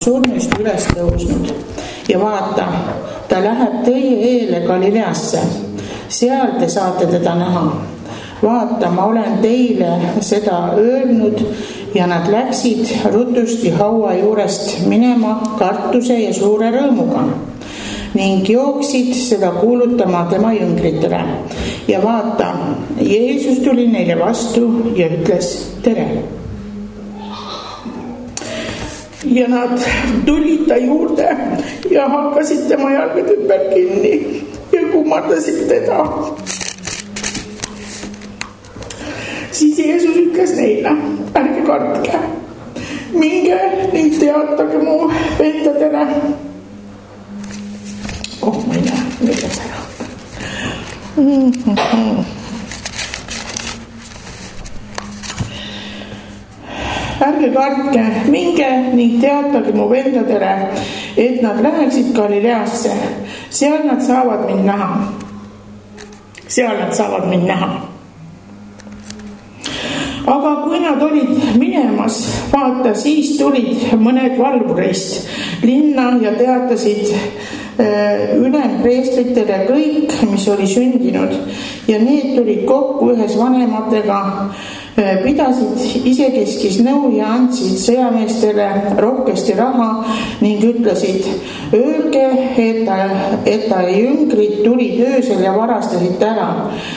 surnuist üles tõusnud ja vaata, ta läheb teie eele Galileasse, seal te saate teda näha. Vaata, ma olen teile seda öelnud ja nad läksid rutusti haua juurest minema kartuse ja suure rõõmuga ning jooksid seda kuulutama tema jüngritele. Ja vaata, Jeesus tuli neile vastu ja ütles tere. Ja nad tulid ta juurde ja hakkasid tema jalgade ümber kinni ja kummardasid teda. Siis Jeesus ütles neile, ärge kartke, minge ning teatage mu vendadele. Ma ei näe, milles ära. Ärge kartke, minge ning teatage mu vendadele, et nad läheksid Galileasse. Seal nad saavad mind näha. Aga kui nad olid minemas, vaata, siis tulid mõned valvurist linna ja teatasid ülempreestritele kõik, mis oli sündinud. Ja need tulid kokku ühes vanematega, pidasid isekeskis nõu ja andsid sõjameestele rohkesti raha ning ütlesid, öelge, et ta jüngrid tulid öösel ja varastasid ära,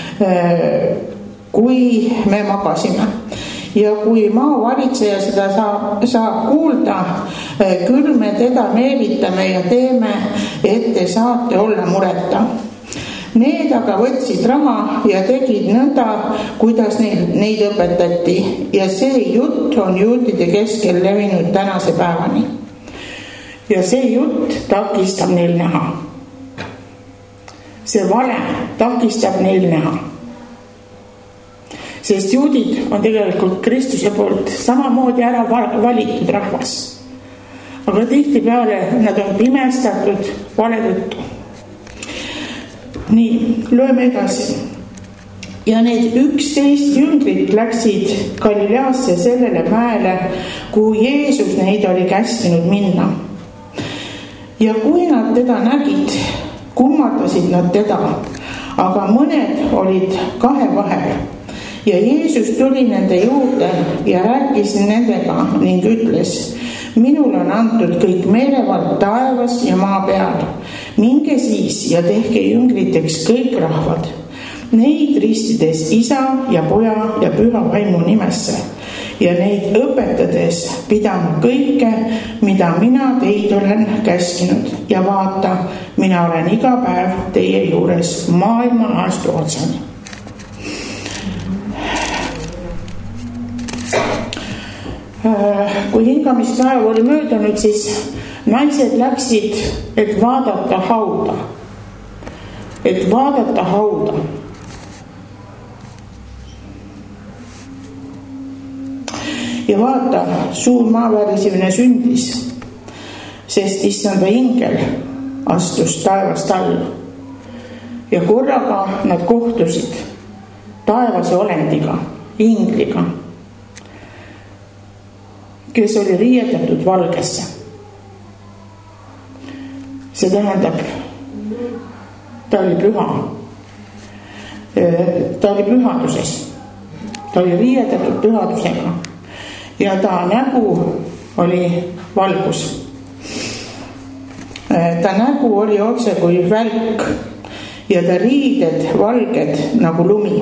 kui me magasime. Ja kui maavalitseja seda saab kuulda, küll me teda meelitame ja teeme, et te saate olla mureta. Need aga võtsid raha ja tegid nõnda, kuidas neid õpetati. Ja see jutt on juutide keskel levinud tänase päevani. Ja see jutt takistab neil näha. See vale takistab neil näha. Sest juudid on tegelikult Kristuse poolt samamoodi ära valitud rahvas. Aga tihtipeale nad on pimestatud vale tõttu. Nii, loeme edasi. Ja need 11 jüngrit läksid Galileasse sellele mäele, kuhu Jeesus neid oli käskinud minna. Ja kui nad teda nägid, kummardasid nad teda, aga mõned olid kahe vahel. Ja Jeesus tuli nende juurde ja rääkis nendega ning ütles, minul on antud kõik meelevald taevas ja maa peal. Minge siis ja tehke jüngriteks kõik rahvad. Neid ristides isa ja poja ja püha vaimu nimesse. Ja neid õpetades pidama kõike, mida mina teid olen käskinud. Ja vaata, mina olen iga päev teie juures maailma aastu otsani. Kui hingamispäev oli möödunud, siis naised läksid, et vaadata hauda. Ja vaata, suur maavärisemine sündis, sest issanda ingel astus taevast alla. Ja korraga nad kohtusid taevase olendiga, ingliga, kes oli riietatud valgesse. See tähendab, ta oli püha. Ta oli pühaduses. Ta oli riietatud pühadusega. Ja ta nägu oli valgus. Ta nägu oli otse kui välk ja ta riided valged nagu lumi.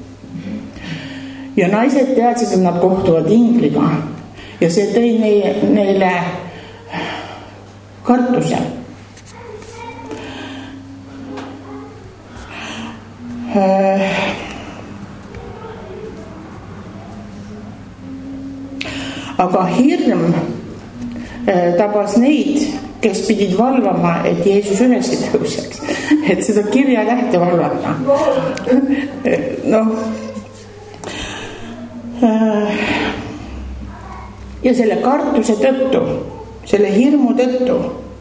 Ja naised teadsid, et nad kohtuvad ingliga. Ja see tõi neile kartuse. Aga hirm tabas neid, kes pidid valvama, et Jeesus üles tõuseks, et seda kirja tähte valvata. Ja selle kartuse tõttu, selle hirmu tõttu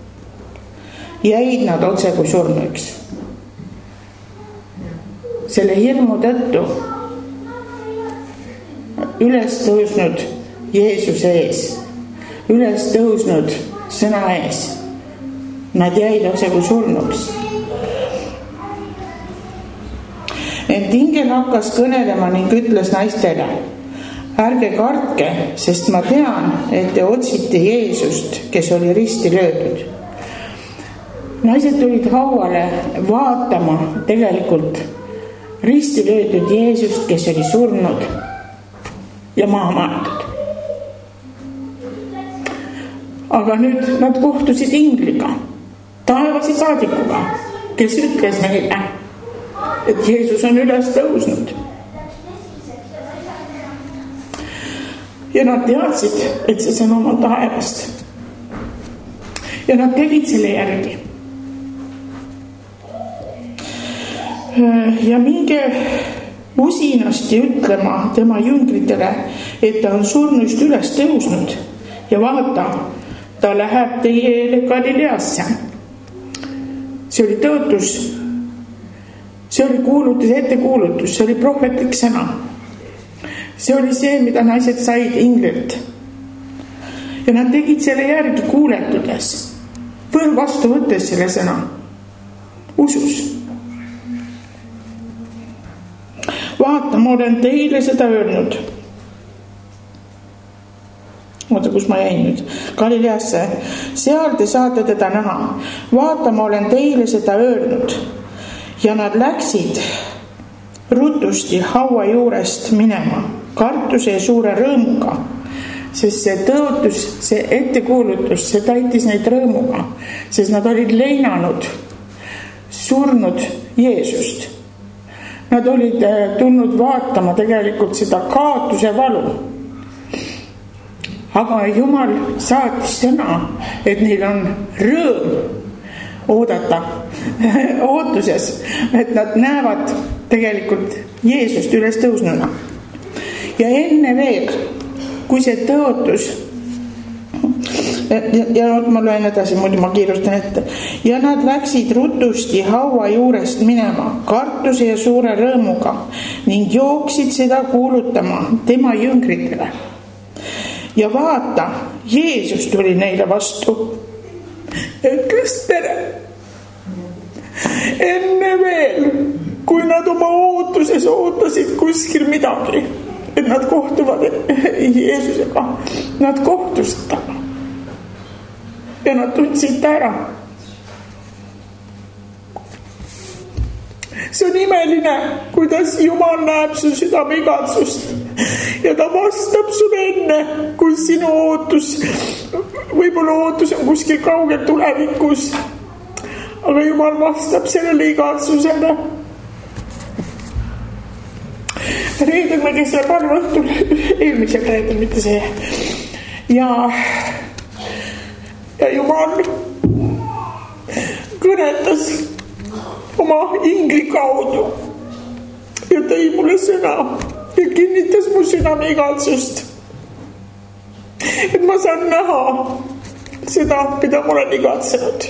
jäid nad otse kui surnuks. Selle hirmu tõttu üles tõusnud Jeesuse ees, üles tõusnud sõna ees. Nad jäid otse kui surnuks. Ent ingel hakkas kõnelema ning ütles naistele: ärge kartke, sest ma tean, et te otsite Jeesust, kes oli risti löödud. Naised tulid hauale vaatama tegelikult risti löödud Jeesust, kes oli surnud ja maha maetud. Aga nüüd nad kohtusid ingliga, taevase saadikuga, kes ütles neile, et Jeesus on üles tõusnud. Ja nad teadsid, et see sõnum on taevast. Ja nad tegid selle järgi. Ja minge usinasti ütlema tema jüngritele, et ta on surnust üles tõusnud ja vaata, ta läheb teie Galileasse. See oli tõotus, see oli kuulutus, ettekuulutus, see oli prohvetlik sõna. See oli see, mida naised said inglilt. Ja nad tegid selle järgi kuuletudes, vastu võttes selle sõna, usus. Vaata, ma olen teile seda öelnud. Oota, kus ma jäin nüüd? Galileasse. Seal te saate teda näha. Vaata, ma olen teile seda öelnud. Ja nad läksid rutusti haua juurest minema, kartuse ja suure rõõmuga, sest see tõotus, see ettekuulutus, see täitis neid rõõmuga, sest nad olid leinanud surnud Jeesust. Nad olid tulnud vaatama tegelikult seda kaotuse valu. Aga Jumal saatis sõna, et neil on rõõm oodata ootuses, et nad näevad tegelikult Jeesust üles tõusnuna. Ja enne veel, kui see tõotus, ja ma loen edasi, muidu ma kiirustan ette. Ja nad läksid rutusti haua juurest minema, kartuse ja suure rõõmuga, ning jooksid seda kuulutama tema jüngritele. Ja vaata, Jeesus tuli neile vastu. Ütles tere. Enne veel, kui nad oma ootuses ootasid kuskil midagi, et nad kohtuvad Jeesusega, nad kohtusid taga. Ja nad tundsid ta ära. See on imeline, kuidas Jumal näeb su südame igatsust ja ta vastab sulle enne, kui sinu ootus, võib-olla ootus on kuskil kaugel tulevikus, aga Jumal vastab sellele igatsusele. Reedel me käisime päeva õhtul, eelmisel reedel, mitte see. Ja Jumal kõnetas oma ingli kaudu ja tõi mulle sõna ja kinnitas mu südame igatsust, et ma saan näha seda, mida ma olen igatsenud.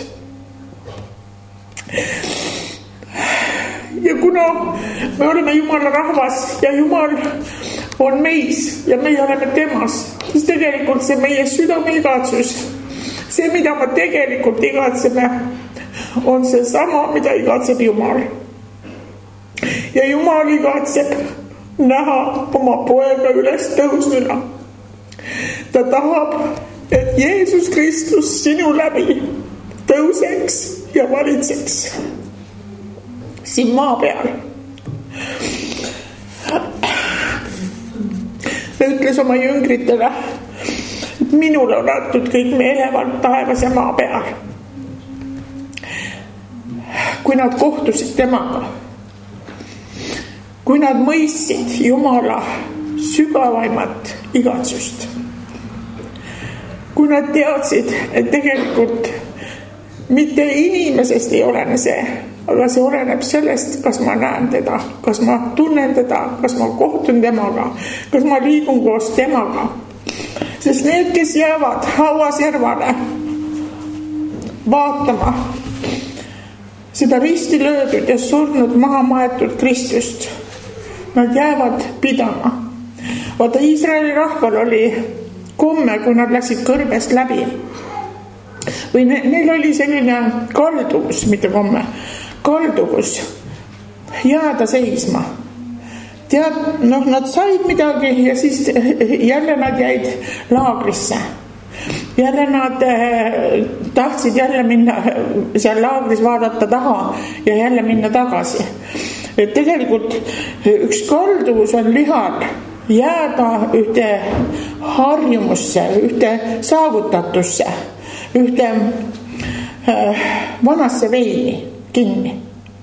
Ja kuna me oleme Jumala rahvas ja Jumal on meis ja meie oleme temas, siis tegelikult see meie südame igatsus, see, mida me tegelikult igatseme, on see sama, mida igatseb Jumal. Ja Jumal igatseb näha oma poega üles tõusnuna. Ta tahab, et Jeesus Kristus sinu läbi tõuseks ja valitseks siin maa peal. Ta ütles oma jüngritele, et minule on antud kõik meelevald taevas ja maa peal. Kui nad kohtusid temaga, kui nad mõistsid Jumala sügavaimat igatsust, kui nad teadsid, et tegelikult mitte inimesest ei olene see, aga see oleneb sellest, kas ma näen teda, kas ma tunnen teda, kas ma kohtun temaga, kas ma liigun koos temaga. Sest need, kes jäävad hauaservale vaatama seda risti löödud ja surnud maha maetud Kristust, nad jäävad pidama. Vaata, Iisraeli rahval oli komme, kui nad läksid kõrbest läbi, või neil oli selline kalduvus, mitte komme, kalduvus jääda seisma. Tead, nad said midagi ja siis jälle nad jäid laagrisse. Jälle nad tahtsid jälle minna seal laagris vaadata taha ja jälle minna tagasi. Et tegelikult üks kalduvus on lihal jääda ühte harjumusse, ühte saavutatusse, ühte vanasse veini kinni.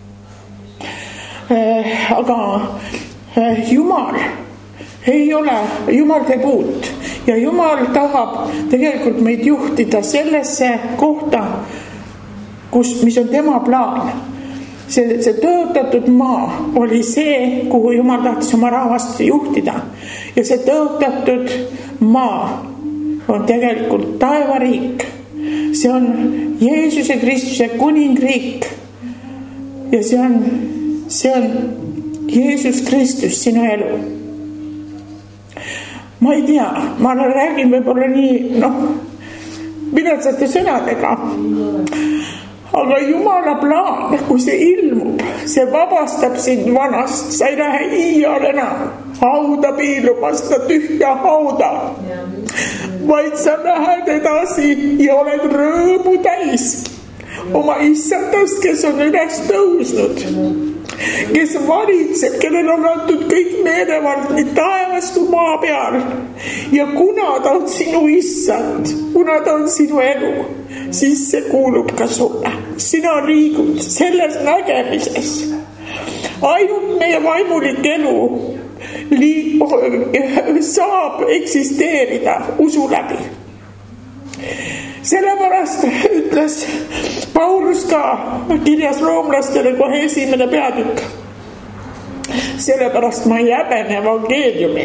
Aga Jumal ei ole, Jumal teeb uut ja Jumal tahab tegelikult meid juhtida sellesse kohta, mis on tema plaan. See tõotatud maa oli see, kuhu Jumal tahtis oma rahvast juhtida. Ja see tõotatud maa on tegelikult taevariik. See on Jeesuse Kristuse kuningriik. Ja see on Jeesus Kristus, sinu elu. Ma ei tea, ma räägin võib-olla nii, viletsate sõnadega. Aga Jumala plaan, kui see ilmub, see vabastab sind vanast. Sa ei lähe iial enam hauda piilumasta tühja hauda, vaid sa lähed edasi ja oled rõõmu täis oma issandast, kes on üles tõusnud, kes valitseb, kellel on antud kõik meelevald nii taevas kui maa peal. Ja kuna ta on sinu issand, kuna ta on sinu elu, siis see kuulub ka sulle. Sina liigud selles nägemises. Ainult meie vaimulik elu saab eksisteerida usu läbi. Sellepärast ütles Paulus ka kirjas roomlastele kohe 1. peatükk. Sellepärast ma ei häbene evangeeliumi.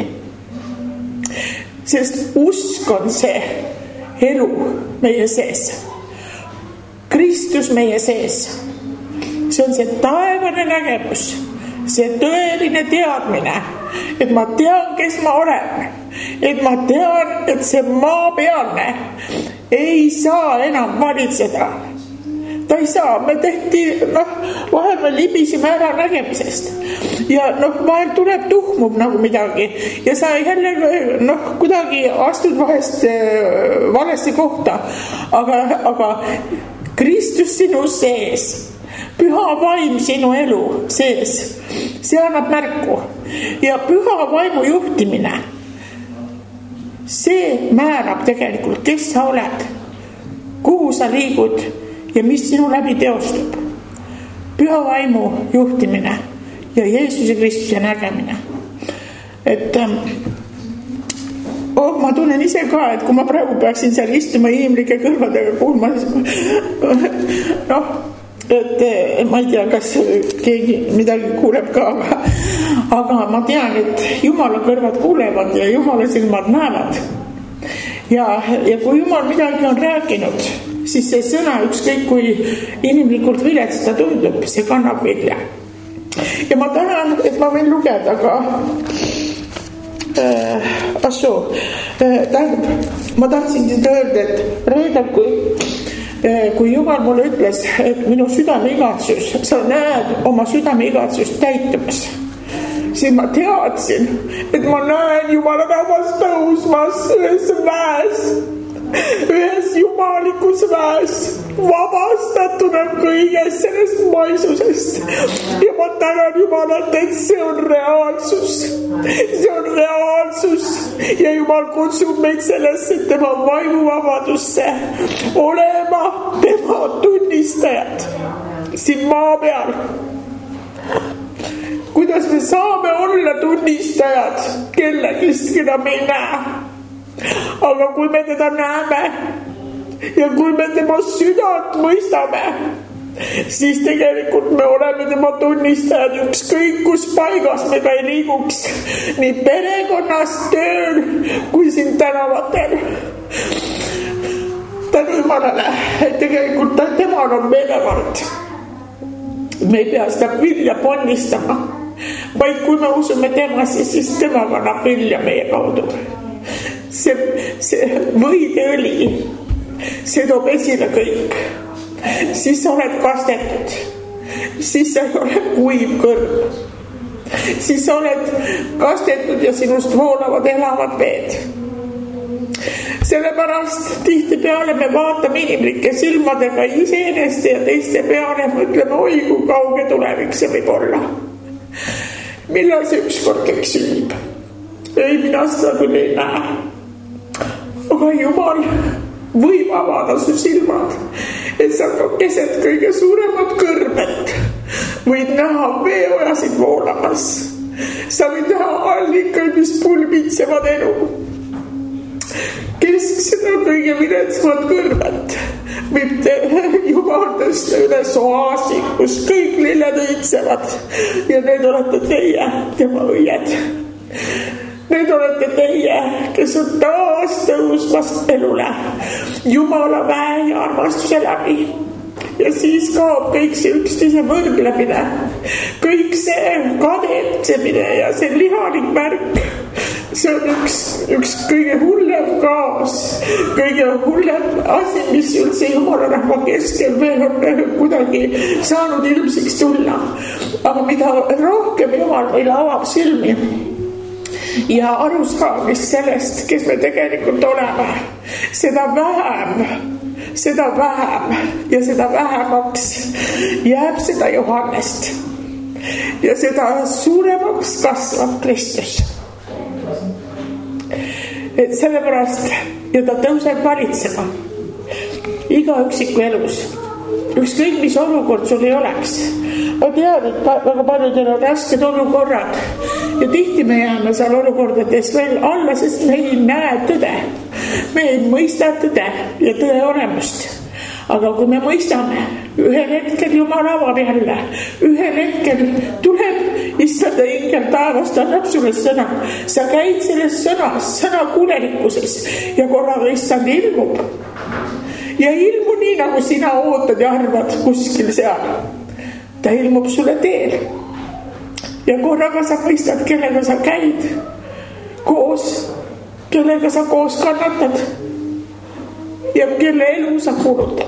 Sest usk on see elu meie sees. Kristus meie sees. See on see taevane nägemus. See tõeline teadmine, et ma tean, kes ma olen. Et ma tean, et see maa pealne ei saa enam valitseda. Ta ei saa, me tehti, vahel me libisime ära nägemisest. Ja vahel tuleb tuhmub nagu midagi. Ja sa jälle, kuidagi astud vahest valesse kohta. Aga Kristus sinu sees, püha vaim sinu elu sees, see annab märku. Ja püha vaimu juhtimine, see määrab tegelikult, kes sa oled, kuhu sa liigud ja mis sinu läbi teostub. Püha vaimu juhtimine ja Jeesuse Kristuse nägemine. Et ma tunnen ise ka, et kui ma praegu peaksin seal istuma inimlike kõrvadega kuulma, et ma ei tea, kas keegi midagi kuuleb ka, aga ma tean, et Jumala kõrvad kuulevad ja Jumala silmad näevad. Ja kui Jumal midagi on rääkinud, siis see sõna, ükskõik kui inimlikult vilets ta tundub, see kannab vilja. Ja ma tänan, et ma võin lugeda ka ma tahtsin öelda, et reedel, kui Jumal mulle ütles, et minu südameigatsus, sa näed oma südameigatsust täitumas, siis ma teadsin, et ma näen Jumala rahvast tõusmas ühes väes, ühes jumalikus väes, vabastatuna kõigest sellest maisusest. Ja ma tänan Jumalat, et see on reaalsus. See on reaalsus. Ja Jumal kutsub meid sellesse tema vaimuvabadusse olema tema tunnistajad siin maa peal. Kuidas me saame olla tunnistajad kellegist, keda me ei näe? Aga kui me teda näeme ja kui me tema südant mõistame, siis tegelikult me oleme tema tunnistajad ükskõik kus paigas me ka ei liiguks, nii perekonnas, tööl kui siin tänavatel. Tänu Jumalale, et tegelikult temal on meelevald. Me ei pea seda vilja ponnistama, vaid kui me usume temasse, siis tema kannab vilja meie kaudu. See võideõli see toob esile kõik. Siis sa oled kastetud, siis sa ei ole kuiv kõrv, siis sa oled kastetud ja sinust voolavad elavad veed. Sellepärast tihtipeale me vaatame inimlike silmadega iseeneste ja teiste peale, mõtleme, oi kui kauge tulevik see võib olla. Millal see ükskord kõik sünnib? Ei, mina seda küll ei näe. Aga Jumal võib avada su silmad, et sa ka keset kõige suuremat kõrbet võid näha veeojasid voolamas. Sa võid näha allikaid, mis pulbitsevad elu. Kesk seda kõige viletsamat kõrbet võib Jumal tõsta üles oaasi, kus kõik lilled õitsevad ja need olete teie, tema õied. Need olete teie, kes on taas tõusmas elule Jumala väe ja armastuse läbi. Ja siis kaob kõik see üksteise võrdlemine, kõik see kadetsemine ja see lihalik märk. See on üks kõige hullem kaos, kõige hullem asi, mis üldse Jumala rahva keskel veel on kuidagi saanud ilmsiks tulla. Aga mida rohkem Jumal meile avab silmi ja arusaamist sellest, kes me tegelikult oleme, seda vähem ja seda vähemaks jääb seda Johannest ja seda suuremaks kasvab Kristus. Et sellepärast ja ta tõuseb valitsema iga üksiku elus, ükskõik mis olukord sul ei oleks. Ma tean, et väga paljudel on rasked olukorrad ja tihti me jääme seal olukordades veel alla, sest me ei näe tõde, me ei mõista tõde ja tõe olemust. Aga kui me mõistame, ühel hetkel Jumal avab jälle, ühel hetkel tuleb issanda ingel taevast, annab sulle sõna. Sa käid selles sõna kuulelikkuses ja korraga issand ilmub. Ja ilmu nii, nagu sina ootad ja arvad kuskil seal. Ta ilmub sulle teel. Ja korraga sa mõistad, kellega sa käid koos, kellega sa koos kannatad ja kelle elu sa kulutad.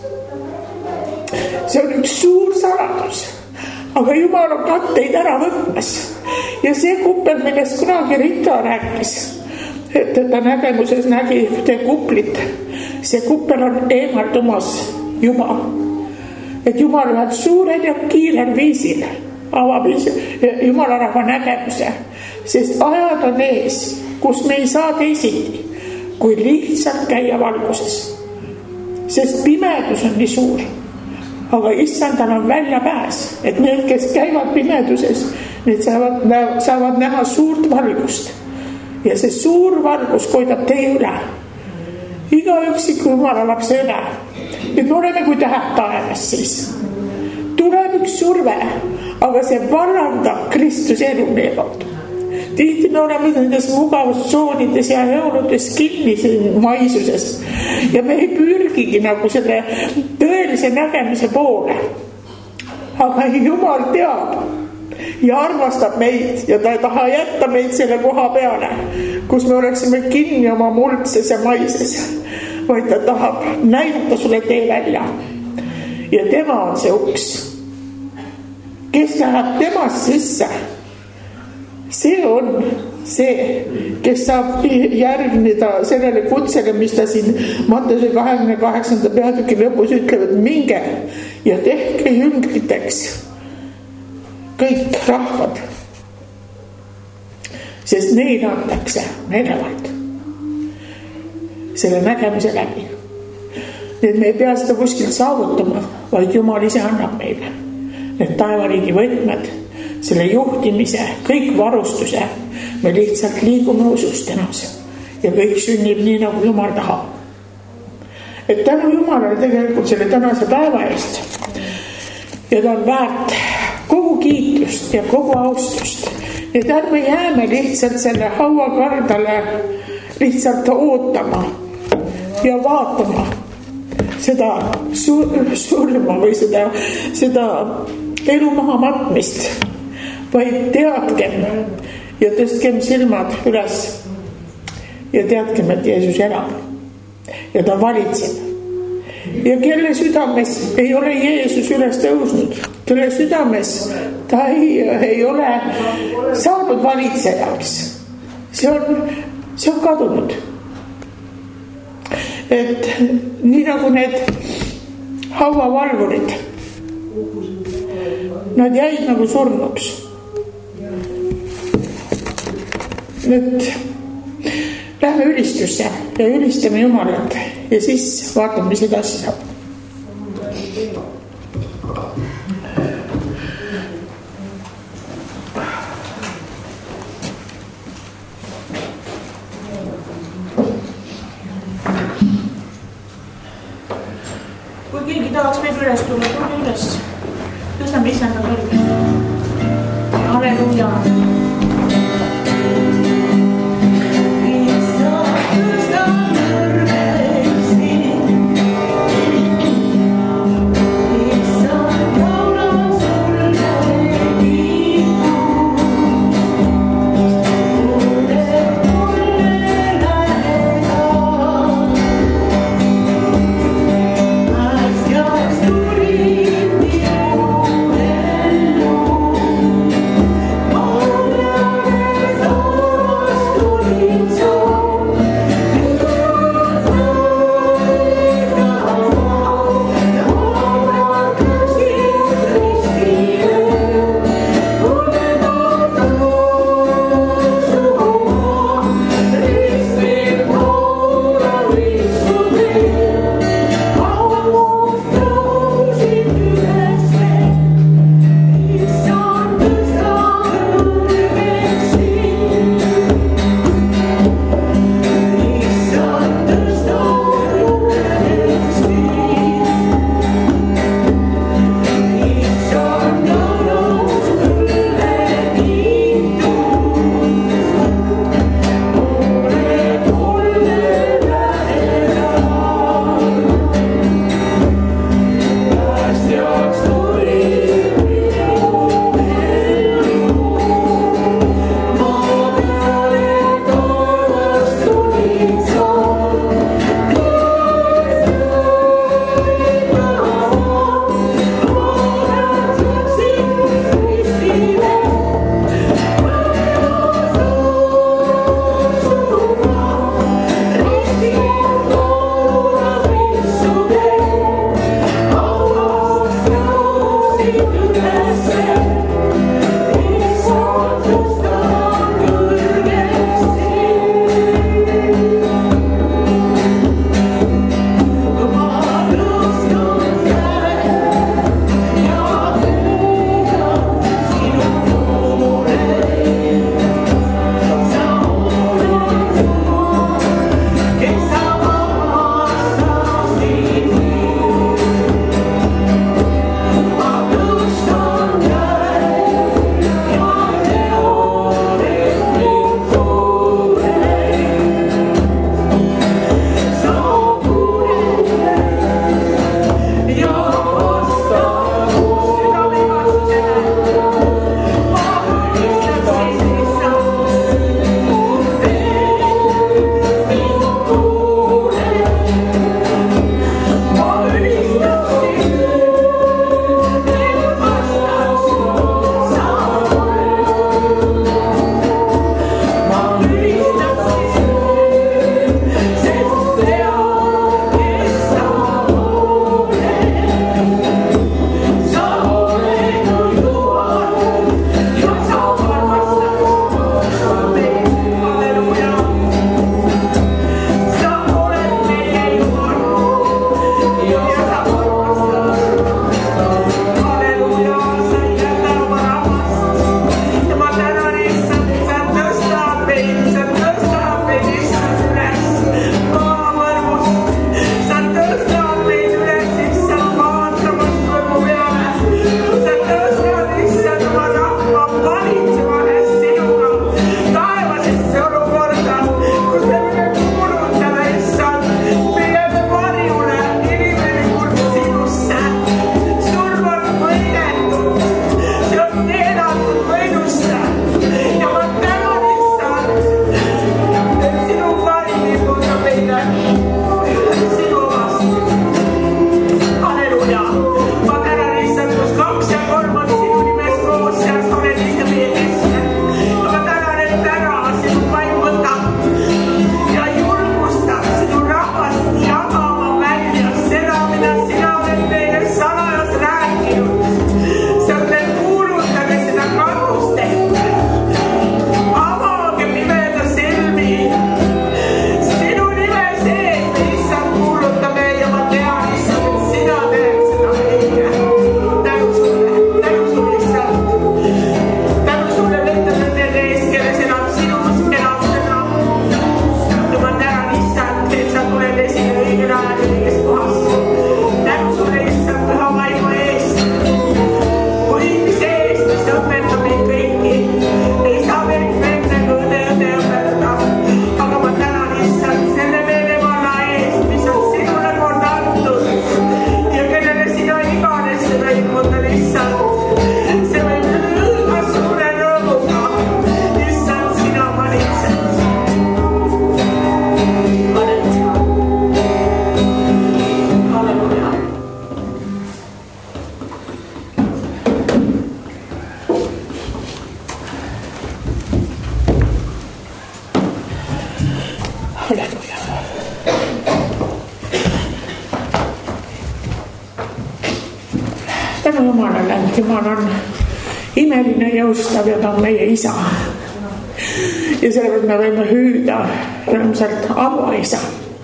See on üks suur saladus, aga Jumal on katteid ära võtmas. Ja see kuppel, millest kunagi Rita rääkis, et ta nägemuses nägi ühte kuplit, see kuppel on eemaldumas Jumal. Et Jumal ühed suurel ja kiirel viisil avab Jumala rahva nägemuse, sest ajad on ees, kus me ei saa teisiti, kui lihtsalt käia valguses. Sest pimedus on nii suur, aga issandal on väljapääs, et need, kes käivad pimeduses, need saavad näha suurt valgust. Ja see suur valgus koidab teie üle. Iga üksiku Jumala lapse üle. Et me oleme kui tähed taevas siis. Tuleb üks surve, aga see vallandab Kristuse elu meie kaudu. Tihti me oleme nendes mugavustsoonides ja heoludes kinni siin maisuses ja me ei pürgigi nagu selle tõelise nägemise poole. Aga Jumal teab ja armastab meid ja ta ei taha jätta meid selle koha peale, kus me oleksime kinni oma muldses ja maises, vaid ta tahab näidata sulle tee välja. Ja tema on see uks. Kes läheb temast sisse? See on see, kes saab järgneda sellele kutsele, mis ta siin Matteuse 28. peatüki lõpus ütleb, et minge ja tehke jüngriteks kõik rahvad, sest neile antakse menevalt selle nägemise läbi. Need me ei pea seda kuskilt saavutama, vaid Jumal ise annab meile need taevariigi võtmed, selle juhtimise, kõik varustuse. Me lihtsalt liigume usus temas ja kõik sünnib nii, nagu Jumal tahab. Et tänu Jumalale tegelikult selle tänase päeva eest ja ta on väärt kogu kiitust ja kogu austust. Et ärme jääme lihtsalt selle haua kaldale lihtsalt ootama ja vaatama seda surma või seda elu maha matmist, vaid teadkem ja tõstkem silmad üles ja teadkem, et Jeesus elab ja ta valitseb. Ja kelle südames ei ole Jeesus üles tõusnud, kelle südames ta ei ole saanud valitsejaks, see on kadunud. Et nii nagu need hauavalvurid, nad jäid nagu surnuks. Nüüd lähme ülistusse ja ülistame Jumalat ja siis vaatame, mis edasi saab. Kui keegi tahaks meil üles tulla, tule üles. Tõstame Issanda kõrge. Halleluja. Oh tänu Jumalale, et Jumal on imeline, jõustav ja ta on meie isa. Ja sellepärast me võime hüüda rõõmsalt Aba isa.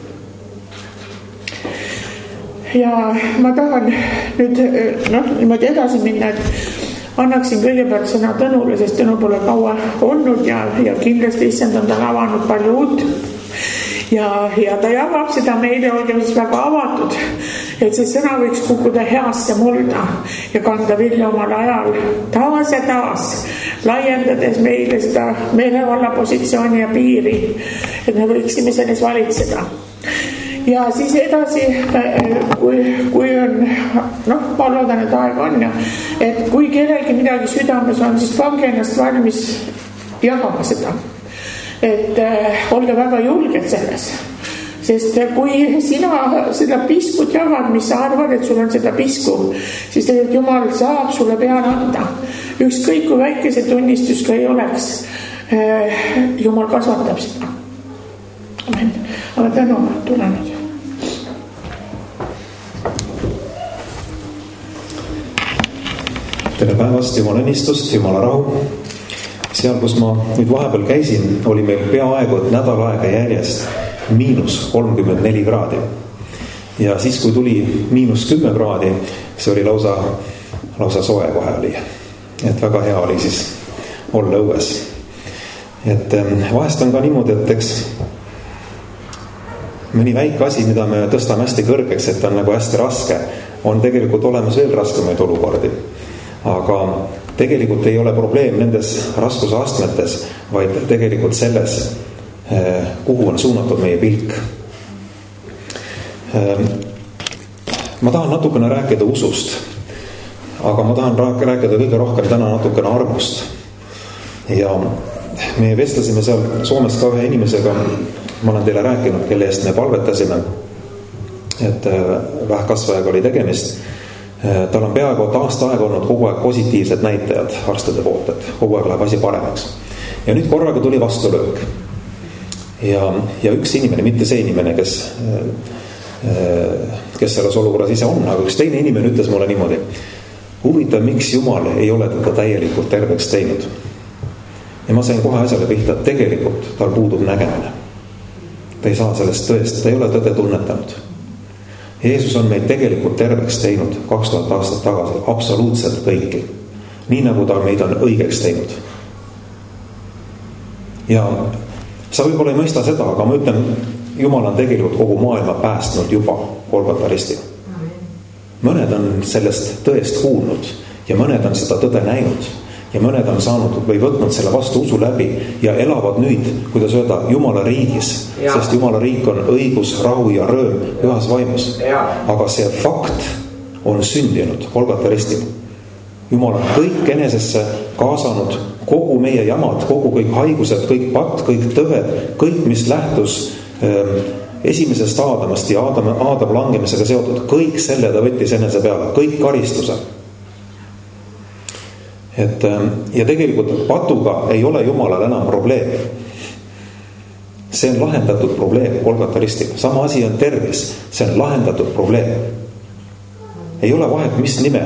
Ja ma tahan nüüd niimoodi edasi minna, et annaksin kõigepealt sõna Tõnule, sest Tõnu pole kaua olnud ja kindlasti issand on talle avanud palju uut. Ja ta jagab seda meile, olgem siis väga avatud, et see sõna võiks kukkuda heasse mulda ja kanda vilja omal ajal taas ja taas, laiendades meile seda meelevalla positsiooni ja piiri, et me võiksime selles valitseda. Ja siis edasi, kui on, ma loodan, et aeg on ja, et kui kellelgi midagi südames on, siis pange ennast valmis jagama seda. Et olge väga julged selles, sest kui sina seda piskut jagad, mis sa arvad, et sul on seda pisku, siis tegelikult Jumal saab sulle peale anda. Ükskõik kui väike see tunnistus ka ei oleks, Jumal kasvatab seda. Amen. Aga tänu, tule nüüd. Tere päevast, Jumala õnnistust, Jumala rahu. Seal, kus ma nüüd vahepeal käisin, oli meil peaaegu nädal aega järjest -34 kraadi. Ja siis, kui tuli -10 kraadi, see oli lausa soe kohe oli. Et väga hea oli siis olla õues. Et vahest on ka niimoodi, et eks mõni väike asi, mida me tõstame hästi kõrgeks, et on nagu hästi raske, on tegelikult olemas veel raskemaid olukordi. Aga tegelikult ei ole probleem nendes raskusastmetes, vaid tegelikult selles, kuhu on suunatud meie pilk. Ma tahan natukene rääkida usust, aga ma tahan rääkida kõige rohkem täna natukene armust. Ja me vestlesime seal Soomes ka ühe inimesega, ma olen teile rääkinud, kelle eest me palvetasime, et vähkkasvajaga oli tegemist. Tal on peaaegu aasta aega olnud kogu aeg positiivsed näitajad arstide poolt, et kogu aeg läheb asi paremaks. Ja nüüd korraga tuli vastulöök. Ja üks inimene, mitte see inimene, kes selles olukorras ise on, aga üks teine inimene ütles mulle niimoodi: huvitav, miks Jumal ei ole teda täielikult terveks teinud. Ja ma sain kohe asjale pihta, et tegelikult tal puudub nägemine. Ta ei saa sellest tõest, ta ei ole tõde tunnetanud. Jeesus on meid tegelikult terveks teinud 2000 aastat tagasi, absoluutselt kõiki. Nii nagu ta meid on õigeks teinud. Ja sa võib-olla ei mõista seda, aga ma ütlen, Jumal on tegelikult kogu maailma päästnud juba Golgota ristil. Mõned on sellest tõest kuulnud ja mõned on seda tõde näinud ja mõned on saanud või võtnud selle vastu usu läbi ja elavad nüüd, kuidas öelda, Jumala riigis, sest Jumala riik on õigus, rahu ja rõõm ühes vaimus. Aga see fakt on sündinud Golgota ristil. Jumal on kõik enesesse kaasanud, kogu meie jamad, kogu kõik haigused, kõik patt, kõik tõved, kõik, mis lähtus esimesest Aadamast ja Aadam langemisega seotud, kõik selle ta võttis enese peale, kõik karistuse. Ja tegelikult patuga ei ole Jumalal enam probleem. See on lahendatud probleem Golgota ristil. Sama asi on tervis, see on lahendatud probleem. Ei ole vahet, mis nime,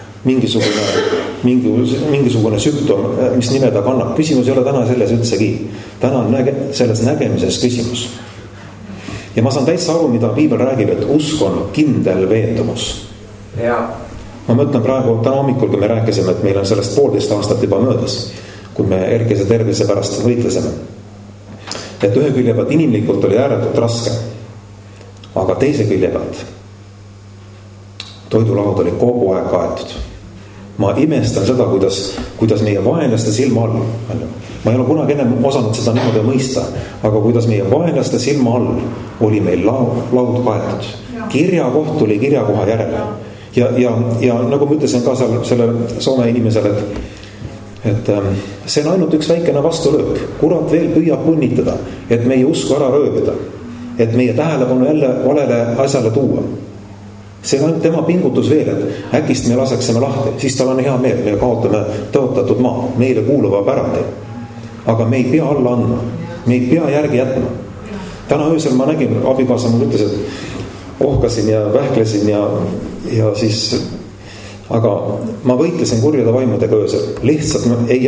mingisugune sümptom, mis nime ta kannab. Küsimus ei ole täna selles üldsegi. Täna on selles nägemises küsimus. Ja ma saan täitsa aru, mida Piibel räägib, et usk on kindel veendumus. Ma mõtlen praegu täna hommikul, kui me rääkisime, et meil on sellest 1,5 aastat juba möödas, kui me erkese tervise pärast võitlesime. Et ühe külje pealt inimlikult oli ääretult raske, aga teise külje pealt toidulaud oli kogu aeg kaetud. Ma imestan seda, kuidas meie vaenlaste silma all, ma ei ole kunagi ennem osanud seda niimoodi mõista, aga kuidas meie vaenlaste silma all oli meil laud kaetud. Kirjakoht tuli kirjakoha järele. Ja nagu ma ütlesin ka selle Soome inimesele, et see on ainult üks väikene vastulöök. Kurat veel püüab punnitada, et meie usku ära röövida, et meie tähelepanu jälle valele asjale tuua. See on ainult tema pingutus veel, et äkist me laseksime lahti, siis tal on hea meel, me kaotame tõotatud maa, meile kuuluva pärandi. Aga me ei pea alla andma, me ei pea järgi jätma. Täna öösel ma nägin, abikaasa mul ütles, et ohkasin ja vähklesin ja siis aga ma võitlesin kurjade vaimudega öösel, lihtsalt ei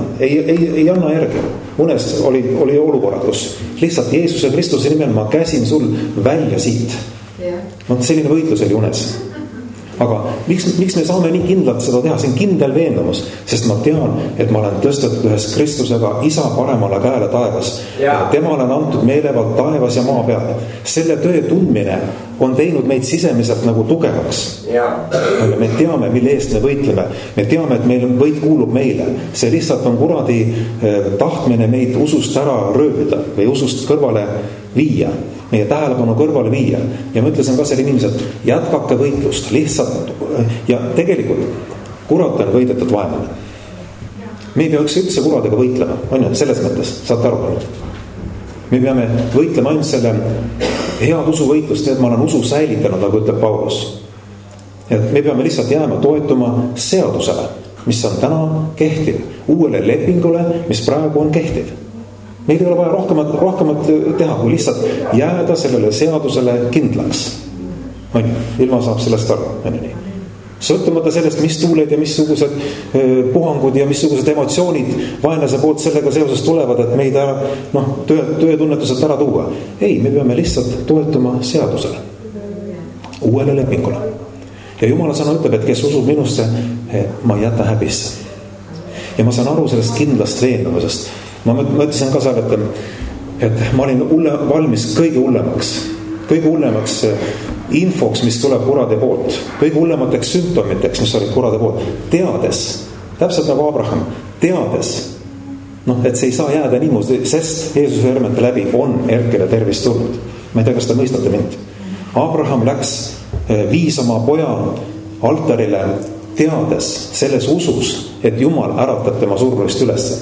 anna järgi. Unes oli olukorrad, kus lihtsalt Jeesuse Kristuse nimel ma käsin sul välja siit. Selline võitlus oli unes. Aga miks me saame nii kindlalt seda teha? See on kindel veendumus, sest ma tean, et ma olen tõstetud ühes Kristusega Isa paremale käele taevas. Ja temale on antud meelevald taevas ja maa peal. Selle töö tundmine on teinud meid sisemiselt nagu tugevaks. Me teame, mille eest me võitleme. Me teame, et meil võit kuulub meile. See lihtsalt on kuradi tahtmine meid usust ära röövida või usust kõrvale viia. Meie tähelepanu kõrvale viia. Ja ma ütlesin ka selle inimesed, jätkake võitlust lihtsalt. Ja tegelikult kurat on võidetud vaenlane. Me ei peaks üldse kuradega võitlema, on ju, selles mõttes, saate aru. Me peame võitlema ainult selle head usuvõitlust, et ma olen usu säilitanud, nagu ütleb Paulus. Et me peame lihtsalt jääma toetuma seadusele, mis on täna kehtiv, uuele lepingule, mis praegu on kehtiv. Meil ei ole vaja rohkemat teha, kui lihtsalt jääda sellele seadusele kindlaks. Ilma saab sellest aru. Sõltumata sellest, mis tuuled ja missugused puhangud ja missugused emotsioonid vaenlase poolt sellega seoses tulevad, et meid töötunnetuselt ära tuua. Ei, me peame lihtsalt toetuma seadusele, uuele lepingule. Ja Jumala sõna ütleb, et kes usub minusse, ma ei jäta häbisse. Ja ma saan aru sellest kindlast veendumusest. Ma mõtlesin ka seal, et ma olin valmis kõige hullemaks infoks, mis tuleb kurade poolt, kõige hullemateks sümptomiteks, mis olid kurade poolt, teades, täpselt nagu Abraham, teades, et see ei saa jääda niimoodi, sest Jeesuse hermete läbi on erkele tervist tulnud. Ma ei tea, kas te mõistate mind. Abraham viis oma poja altarile teades selles usus, et Jumal äratab tema surnuist ülesse.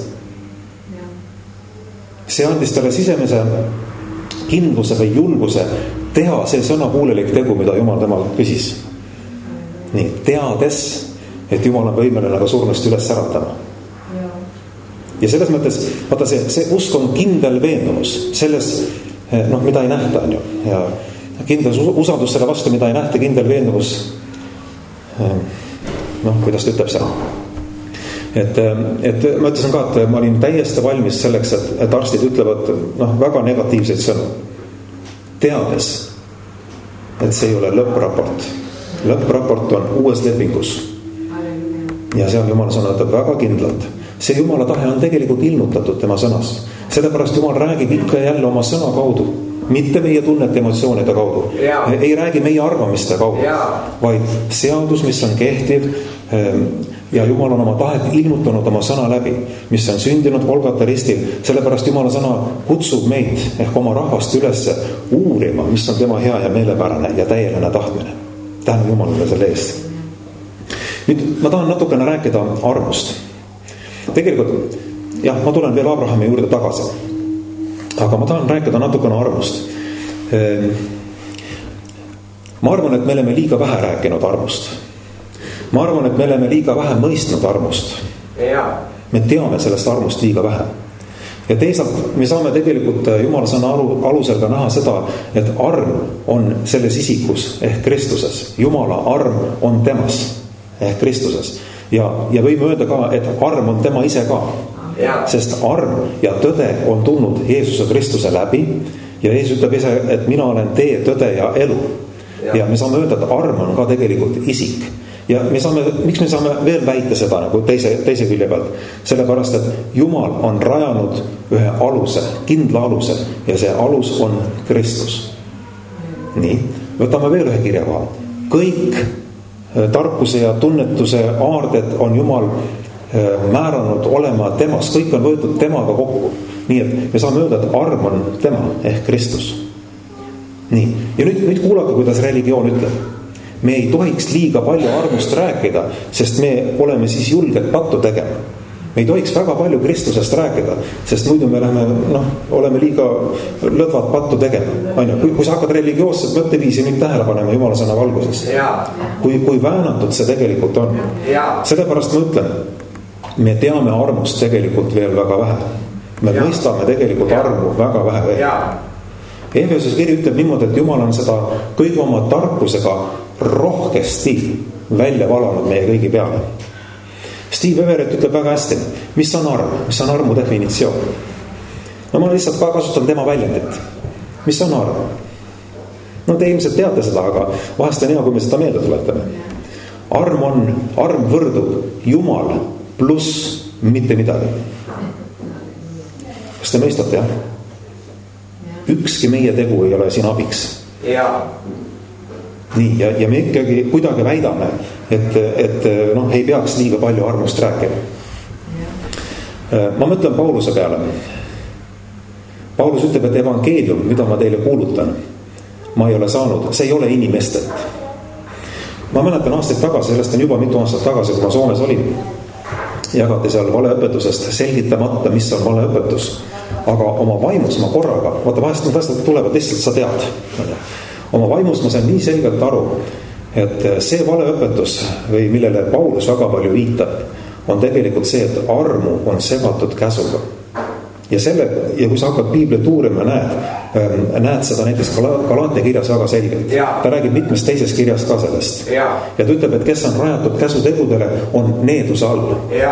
See andis talle sisemise kindluse või julguse teha see sõnakuulelik tegu, mida Jumal temalt küsis. Nii, teades, et Jumal on võimeline ka surnust üles äratama. Ja selles mõttes, vaata see usk on kindel veendumus selles, mida ei nähta, on ju. Ja kindel usaldus selle vastu, mida ei nähta, kindel veendumus, kuidas ta ütleb seda. Et ma ütlesin ka, et ma olin täiesti valmis selleks, et arstid ütlevad väga negatiivseid sõnu. Teades, et see ei ole lõppraport. Lõppraport on uues lepingus. Ja seal Jumala sõna ütleb väga kindlalt. See Jumala tahe on tegelikult ilmutatud tema sõnas. Sellepärast Jumal räägib ikka jälle oma sõna kaudu. Mitte meie tunnete emotsioonide kaudu. Ei räägi meie arvamiste kaudu. Vaid seadus, mis on kehtiv, ja Jumal on oma tahet ilmutanud oma sõna läbi, mis on sündinud Golgata ristil. Sellepärast Jumala sõna kutsub meid ehk oma rahvast üles uurima, mis on tema hea ja meelepärane ja täieline tahtmine. Tänan Jumalale selle eest. Nüüd ma tahan natukene rääkida armust. Tegelikult, ma tulen veel Abrahami juurde tagasi. Aga ma tahan rääkida natukene armust. Ma arvan, et me oleme liiga vähe rääkinud armust. Ma arvan, et me oleme liiga vähe mõistnud armust. Me teame sellest armust liiga vähe. Ja teisalt me saame tegelikult Jumala sõna alusel ka näha seda, et arm on selles isikus ehk Kristuses. Jumala arm on temas ehk Kristuses. Ja võime öelda ka, et arm on tema ise ka. Sest arm ja tõde on tulnud Jeesuse Kristuse läbi. Ja Jeesus ütleb ise, et mina olen tee, tõde ja elu. Ja me saame öelda, et arm on ka tegelikult isik. Ja miks me saame veel väita seda nagu teise külje pealt? Sellepärast, et Jumal on rajanud ühe aluse, kindla aluse, ja see alus on Kristus. Nii, võtame veel ühe kirjakoha. Kõik tarkuse ja tunnetuse aarded on Jumal määranud olema temas, kõik on võetud temaga kokku. Nii et me saame öelda, et arm on tema ehk Kristus. Nii, ja nüüd kuulake, kuidas religioon ütleb. Me ei tohiks liiga palju armust rääkida, sest me oleme siis julged pattu tegema. Me ei tohiks väga palju Kristusest rääkida, sest muidu me oleme liiga lõdvad pattu tegema. Kui sa hakkad religioosset mõtteviisi nüüd tähele panema Jumala sõna valguses. Kui väänatud see tegelikult on. Sellepärast ma ütlen, me teame armust tegelikult veel väga vähe. Me mõistame tegelikult armu väga vähe veel. Efesuse kiri ütleb niimoodi, et Jumal on seda kõige oma tarkusega rohkesti välja valanud meie kõigi peale. Steve Everett ütleb väga hästi, mis on arm, mis on armu definitsioon. No ma lihtsalt ka kasutan tema väljendit. Mis on arm? No te ilmselt teate seda, aga vahest on hea, kui me seda meelde tuletame. Arm võrdub Jumal pluss mitte midagi. Kas te mõistate, jah? Ükski meie tegu ei ole siin abiks. Nii, ja me ikkagi kuidagi väidame, et ei peaks liiga palju armust rääkima. Ma mõtlen Pauluse peale. Paulus ütleb, et evangeelium, mida ma teile kuulutan, ma ei ole saanud, see ei ole inimestelt. Ma mäletan aastaid tagasi, sellest on juba mitu aastat tagasi, kui ma Soomes olin, jagati seal valeõpetusest selgitamata, mis on valeõpetus. Aga oma vaimus ma korraga, vaata vahest need asjad tulevad lihtsalt, sa tead. Oma vaimus ma sain nii selgelt aru, et see valeõpetus, või millele Paulus väga palju viitab, on tegelikult see, et armu on segatud käsuga. Ja kui sa hakkad piiblit uurima, näed seda näiteks Galatia kirjas väga selgelt. Ta räägib mitmes teises kirjas ka sellest. Ja ta ütleb, et kes on rajatud käsutegudele, on needuse all.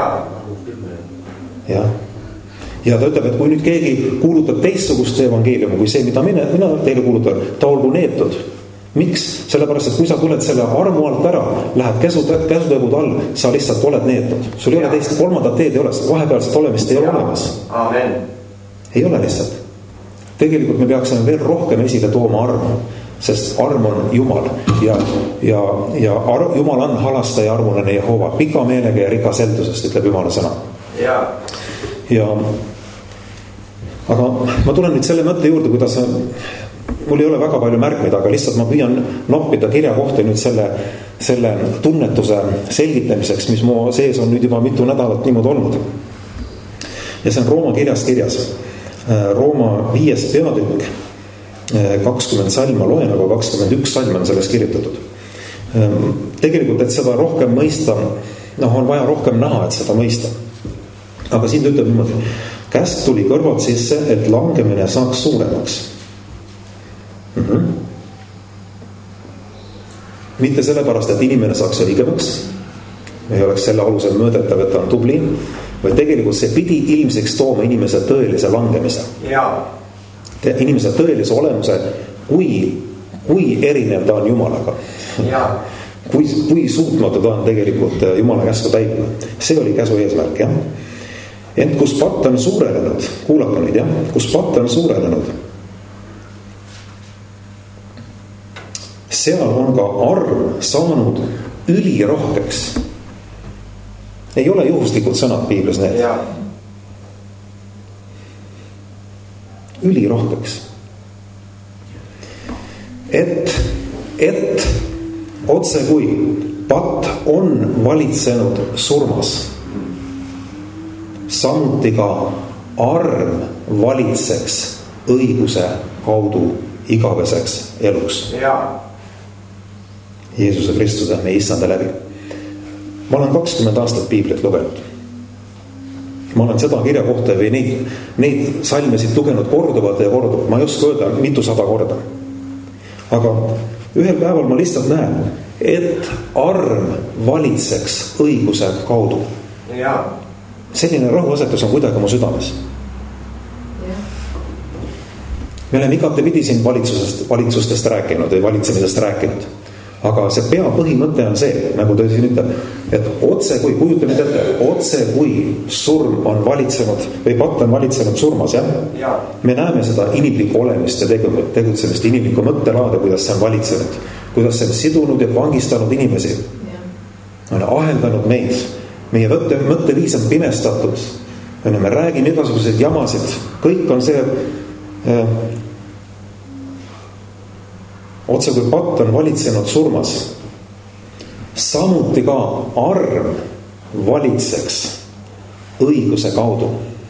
Ja ta ütleb, et kui nüüd keegi kuulutab teistsugust evangeeliumi kui see, mida mina teile kuulutan, ta olgu neetud. Miks? Sellepärast, et kui sa tuled selle armu alt ära, lähed käsutegud all, sa lihtsalt oled neetud. Sul ei ole teist, kolmandat teed ei ole, vahepealset olemist ei ole olemas. Amen. Ei ole lihtsalt. Tegelikult me peaksime veel rohkem esile tooma armu, sest arm on Jumal ja Jumal on halastaja armunene Jehova, pika meelega ja rikas heldusest, ütleb Jumala sõna. Aga ma tulen nüüd selle mõtte juurde, kuidas mul ei ole väga palju märkmeid, aga lihtsalt ma püüan noppida kirja kohta nüüd selle tunnetuse selgitamiseks, mis mu sees on nüüd juba mitu nädalat niimoodi olnud. Ja see on Rooma kirjas. Rooma 5. peatükk, 20 salma loen, aga 21 salma on selles kirjutatud. Tegelikult, et seda rohkem mõista, on vaja rohkem näha, et seda mõista. Aga siin ütleb niimoodi, käsk tuli kõrvalt sisse, et langemine saaks suuremaks. Mitte sellepärast, et inimene saaks õigemaks, ei oleks selle alusel mõõdetav, et ta on tubli, vaid tegelikult see pidi ilmseks tooma inimese tõelise langemise. Inimese tõelise olemuse, kui erinev ta on Jumalaga. Kui suutmatu ta on tegelikult Jumala käsku täitma. See oli käsu eesmärk, jah. Ent kus patt on suurenenud, kuulake nüüd, jah, kus patt on suurenenud, seal on ka arm saanud ülirohkeks. Ei ole juhuslikud sõnad piiblis need. Ülirohkeks. Et otse kui patt on valitsenud surmas, samuti ka arm valitseks õiguse kaudu igaveseks eluks. Jeesuse Kristuse, meie issanda läbi. Ma olen 20 aastat piiblit lugenud. Ma olen seda kirja kohta või neid salmesid lugenud korduvalt ja korduvalt. Ma ei oska öelda mitusada korda. Aga ühel päeval ma lihtsalt näen, et arm valitseks õiguse kaudu. Selline rahuasetus on kuidagi mu südames. Me oleme igatepidi siin valitsustest rääkinud või valitsemisest rääkinud. Aga see peapõhimõte on see, nagu ta siin ütleb, et otse kui, kujuta nüüd ette, otse kui surm on valitsenud või patt on valitsenud surmas, jah? Me näeme seda inimlikku olemist ja tegutsemist, inimlikku mõttelaade, kuidas see on valitsenud, kuidas see on sidunud ja vangistanud inimesi, on aheldanud meid, meie mõtteviis on pimestatud, me räägime igasuguseid jamasid, kõik on see otse kui patt on valitsenud surmas, samuti ka arm valitseks õiguse kaudu.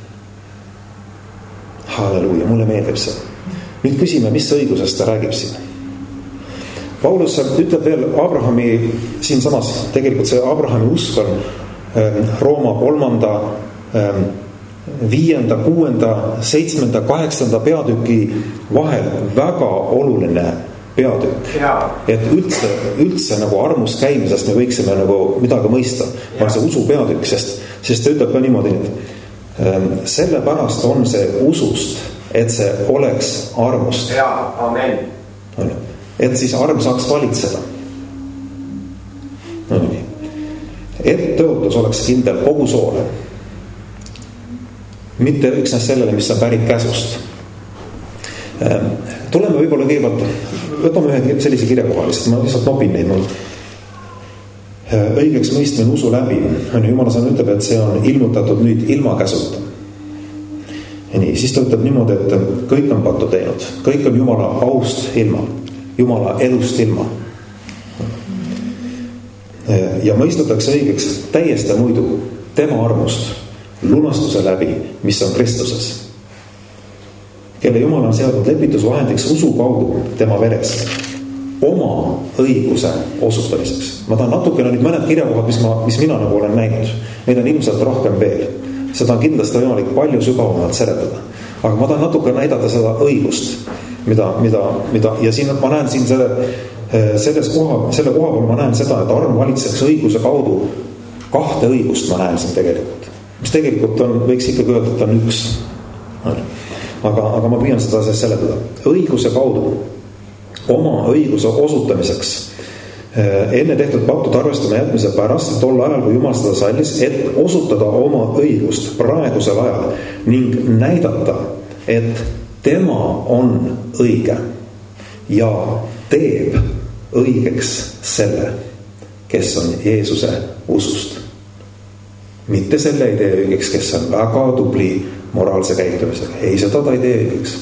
Halleluuja, mulle meeldib see. Nüüd küsime, mis õigusest ta räägib siin. Paulus ütleb veel Abrahami siinsamas, tegelikult see Abrahami usk on Rooma 3., 5., 6., 7., 8. peatüki vahel väga oluline peatükk. Et üldse nagu armus käimisest me võiksime nagu midagi mõista. On see usu peatükk, sest ta ütleb ka niimoodi, et sellepärast on see usust, et see oleks armust. Amen. Et siis arm saaks valitseda. No nii. Et tõotus oleks kindel kogu soole. Mitte üksnes sellele, mis on pärit käsust. Tuleme võib-olla kõigepealt, võtame ühe sellise kirjakoha, sest ma lihtsalt nopin neid mul. Õigeks mõistmine usu läbi. Jumala sõna ütleb, et see on ilmutatud nüüd ilma käsuta. Ja nii, siis ta ütleb niimoodi, et kõik on pattu teinud. Kõik on Jumala aust ilma. Jumala elust ilma. Ja mõistetakse õigeks täiesti muidu tema armust lunastuse läbi, mis on Kristuses, kelle Jumal on seadnud lepitusvahendiks usu kaudu tema veres oma õiguse osutamiseks. Ma tahan natukene nüüd mõned kirjakohad, mis mina nagu olen näinud. Neid on ilmselt rohkem veel. Seda on kindlasti võimalik palju sügavamalt seletada. Aga ma tahan natuke näidata seda õigust, mida ja siin ma näen siin selle koha peal ma näen seda, et arm valitseks õiguse kaudu kahte õigust ma näen siin tegelikult. Mis tegelikult võiks ikkagi öelda, et on üks. Aga ma püüan seda seletada. Õiguse kaudu oma õiguse osutamiseks enne tehtud pattude arvestama jätmise pärast tol ajal, kui Jumal seda sallis, et osutada oma õigust praegusel ajal ning näidata, et tema on õige ja teeb õigeks selle, kes on Jeesuse usust. Mitte selle ei tee õigeks, kes on väga tubli moraalse käitumisega. Ei, seda ta ei tee õigeks.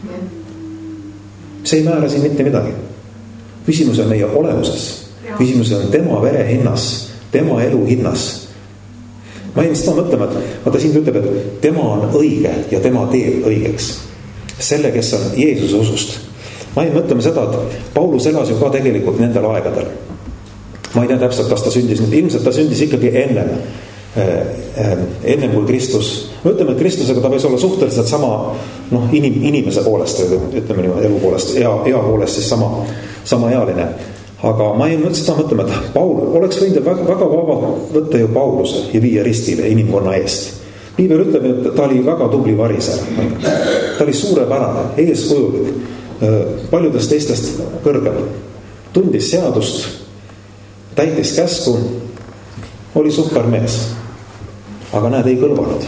See ei määra siin mitte midagi. Küsimus on meie olemuses. Küsimus on tema vere hinnas, tema elu hinnas. Ma ei seda mõtlema, et vaata siin ütleb, et tema on õige ja tema teeb õigeks selle, kes on Jeesuse usust. Ma ei mõtlema seda, et Paulus elas ju ka tegelikult nendel aegadel. Ma ei tea täpselt, kas ta sündis nüüd. Ilmselt ta sündis ikkagi ennem kui Kristus. Me ütleme, et Kristusega ta võis olla suhteliselt sama inimese poolest, ütleme niimoodi, elu poolest, ea poolest siis sama ealine. Aga ma ei seda mõtlema, et Paul oleks võinud väga vabalt võtta ju Pauluse ja viia ristile inimkonna eest. Piibel ütleb, et ta oli väga tubli variser. Ta oli suurepärane, eeskujulik, paljudest teistest kõrgem. Tundis seadust, täitis käsku, oli super mees. Aga näed, ei kõlvanud.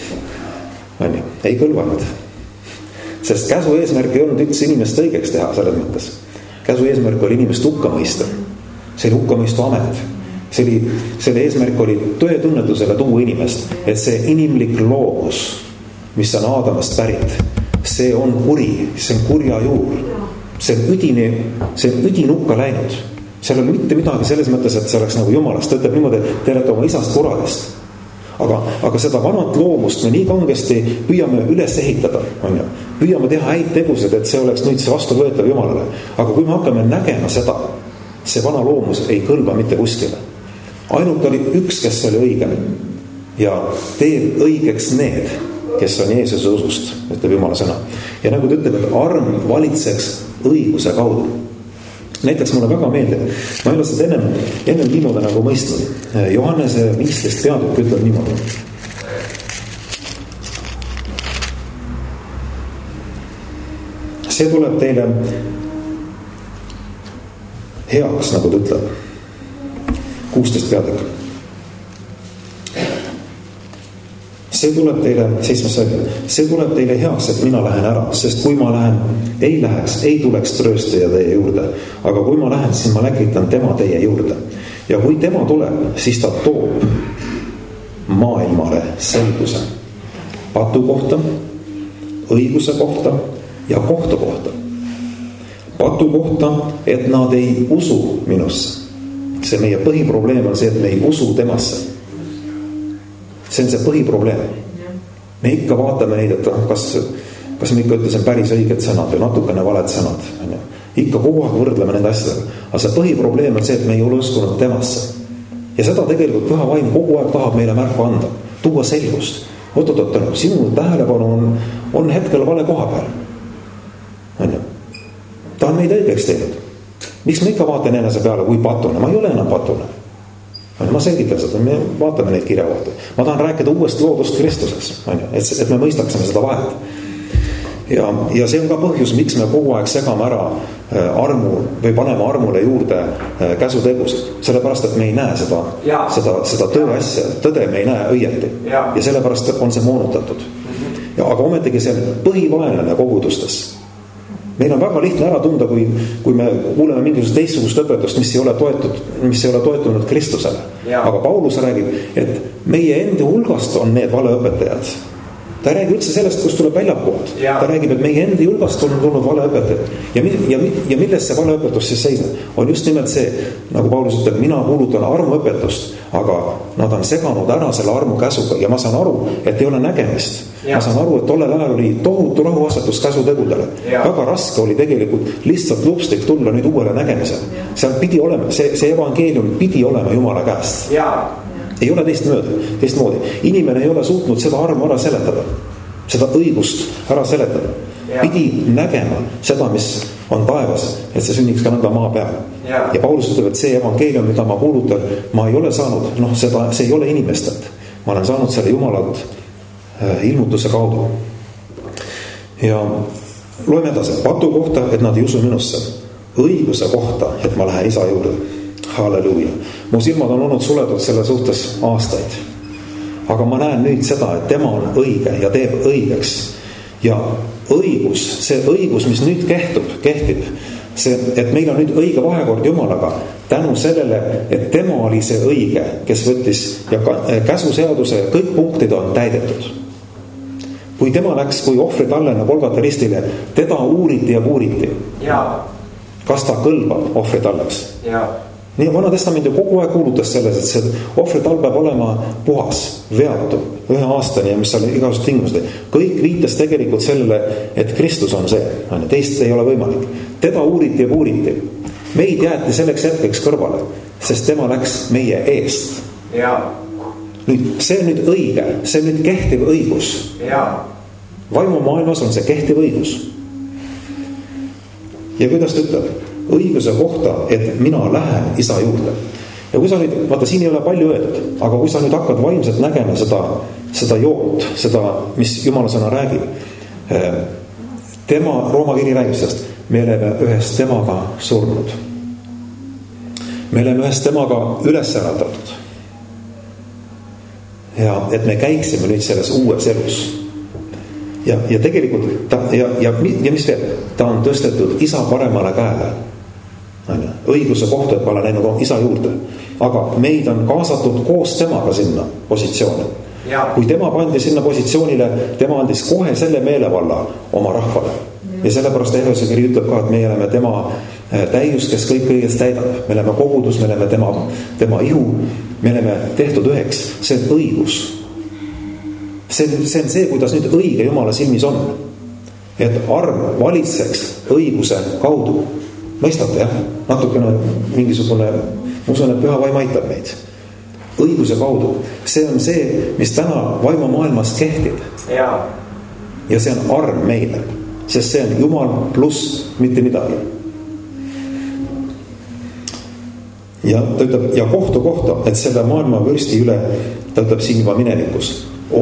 Ei kõlvanud. Sest käsu eesmärk ei olnud üldse inimest õigeks teha selles mõttes. Käsu eesmärk oli inimest hukka mõista. See oli hukkamõistu amet. Selle eesmärk oli tõetunnetusele tuua inimest, et see inimlik loomus, mis on Aadamast pärit, see on kuri, see on kurja juur. See on üdin hukka läinud. Seal on mitte midagi selles mõttes, et see oleks nagu Jumalast. Ta ütleb niimoodi, et te olete oma isast kuradest. Aga seda vanat loomust me nii kangesti püüame üles ehitada. Püüame teha häid tegusid, et see oleks nüüd see vastuvõetav Jumalale. Aga kui me hakkame nägema seda, see vana loomus ei kõlba mitte kuskile. Ainult oli üks, kes oli õige ja teeb õigeks need, kes on Jeesuse usust, ütleb Jumala sõna. Ja nagu ta ütleb, et arm valitseks õiguse kaudu. Näiteks mulle väga meeldib, ma ei ole seda ennem niimoodi nagu mõistnud. Johannese 15 peatükk ütleb niimoodi. See tuleb teile heaks, nagu ta ütleb. 16 peatükk. See tuleb teile heaks, et mina lähen ära, sest kui ma ei läheks, ei tuleks trööstaja teie juurde. Aga kui ma lähen, siis ma läkitan tema teie juurde. Ja kui tema tuleb, siis ta toob maailmale selguse. Patu kohta, õiguse kohta ja kohtu kohta. Patu kohta, et nad ei usu minusse. See meie põhiprobleem on see, et me ei usu temasse. See on see põhiprobleem. Me ikka vaatame neid, et kas me ikka ütlesin päris õiged sõnad või natukene valed sõnad. Ikka kogu aeg võrdleme nende asjadega. Aga see põhiprobleem on see, et me ei ole uskunud temasse. Ja seda tegelikult püha vaim kogu aeg tahab meile märku anda. Tuua selgust. Oot, sinu tähelepanu on hetkel vale koha peal. ta on meid õigeks teinud. Miks ma ikka vaatan enese peale kui patune, ma ei ole enam patune. Ma selgitan seda, me vaatame neid kirjavohti. Ma tahan rääkida uuest loodust Kristuses, et me mõistaksime seda vahet. Ja see on ka põhjus, miks me kogu aeg segame ära armu või paneme armule juurde käsutegusid. Sellepärast, et me ei näe seda tööasja, tõde me ei näe õieti. Ja sellepärast on see moonutatud. Aga ometigi see on põhivaenlane kogudustes. Meil on väga lihtne ära tunda, kui me kuuleme mingisugust teistsugust õpetust, mis ei ole toetunud Kristusele. Aga Paulus räägib, et meie endi hulgast on need valeõpetajad. Ta räägib üldse sellest, kus tuleb väljapood. Ta räägib, et meie endi hulgast on tulnud valeõpetajad. Ja milles see valeõpetus siis seisneb? On just nimelt see, nagu Paulus ütleb, mina kuulutan armuõpetust, aga nad on seganud ära selle armu käsuga. Ja ma saan aru, et ei ole nägemist. Ma saan aru, et tollel ajal oli tohutu rahuasetus käsutegudele. Väga raske oli tegelikult lihtsalt lupstik tulla nüüd uuele nägemisele. Seal pidi olema, see evangeelium pidi olema Jumala käest. Ei ole teistmoodi. Inimene ei ole suutnud seda armu ära seletada. Seda õigust ära seletada. Pidi nägema seda, mis on taevas, et see sünniks ka nõnda maa peal. Ja Paulus ütleb, et see evangeelium, mida ma kuulutan, ma ei ole saanud, see ei ole inimestelt. Ma olen saanud selle Jumalalt ilmutuse kaudu. Ja loeme edasi. Patu kohta, et nad ei usu minusse. Õiguse kohta, et ma lähen isa juurde. Halleluuja. Mu silmad on olnud suletud selle suhtes aastaid. Aga ma näen nüüd seda, et tema on õige ja teeb õigeks. Ja õigus, see õigus, mis nüüd kehtib, see, et meil on nüüd õige vahekord Jumalaga, tänu sellele, et tema oli see õige, kes võttis ja käsuseaduse kõik punktid on täidetud. Kui tema läks kui ohvri tallena Golgata ristile, teda uuriti ja puuriti. Kas ta kõlbab ohvri talleks? Nii Vana Testament ju kogu aeg kuulutas selles, et see ohvritall peab olema puhas, veatu, 1 aastani ja mis oli igasugused tingimused. Kõik viitas tegelikult sellele, et Kristus on see. Teist ei ole võimalik. Teda uuriti ja puuriti. Meid jäeti selleks hetkeks kõrvale, sest tema läks meie eest. Nüüd, see on nüüd õige, see on nüüd kehtiv õigus. Vaimu maailmas on see kehtiv õigus. Ja kuidas ta ütleb? Õiguse kohta, et mina lähen isa juurde. Ja kui sa nüüd, vaata siin ei ole palju öeldud, aga kui sa nüüd hakkad vaimselt nägema seda joont, seda, mis Jumala sõna räägib, tema, Rooma kiri räägib sellest, me oleme ühes temaga surnud. Me oleme ühes temaga üles äratatud. Ja et me käiksime nüüd selles uues elus. Ja tegelikult ja mis veel? Ta on tõstetud isa paremale käele. Õiguse kohta, et ma olen läinud isa juurde. Aga meid on kaasatud koos temaga sinna positsiooni. Kui tema pandi sinna positsioonile, tema andis kohe selle meelevalla oma rahvale. Ja sellepärast Efese kiri ütleb ka, et me oleme tema täius, kes kõik kõigest täidab. Me oleme kogudus, me oleme tema ihu, me oleme tehtud üheks. See on õigus. See on see, kuidas nüüd õige Jumala silmis on. Et arm valitseks õiguse kaudu. Mõistate, jah? Natukene mingisugune, ma usun, et püha vaim aitab meid. Õiguse kaudu. See on see, mis täna vaimu maailmas kehtib. Ja see on arm meile. Sest see on Jumal pluss mitte midagi. Ja ta ütleb, ja kohtu kohta, et selle maailma vürsti üle, ta ütleb siin juba minevikus,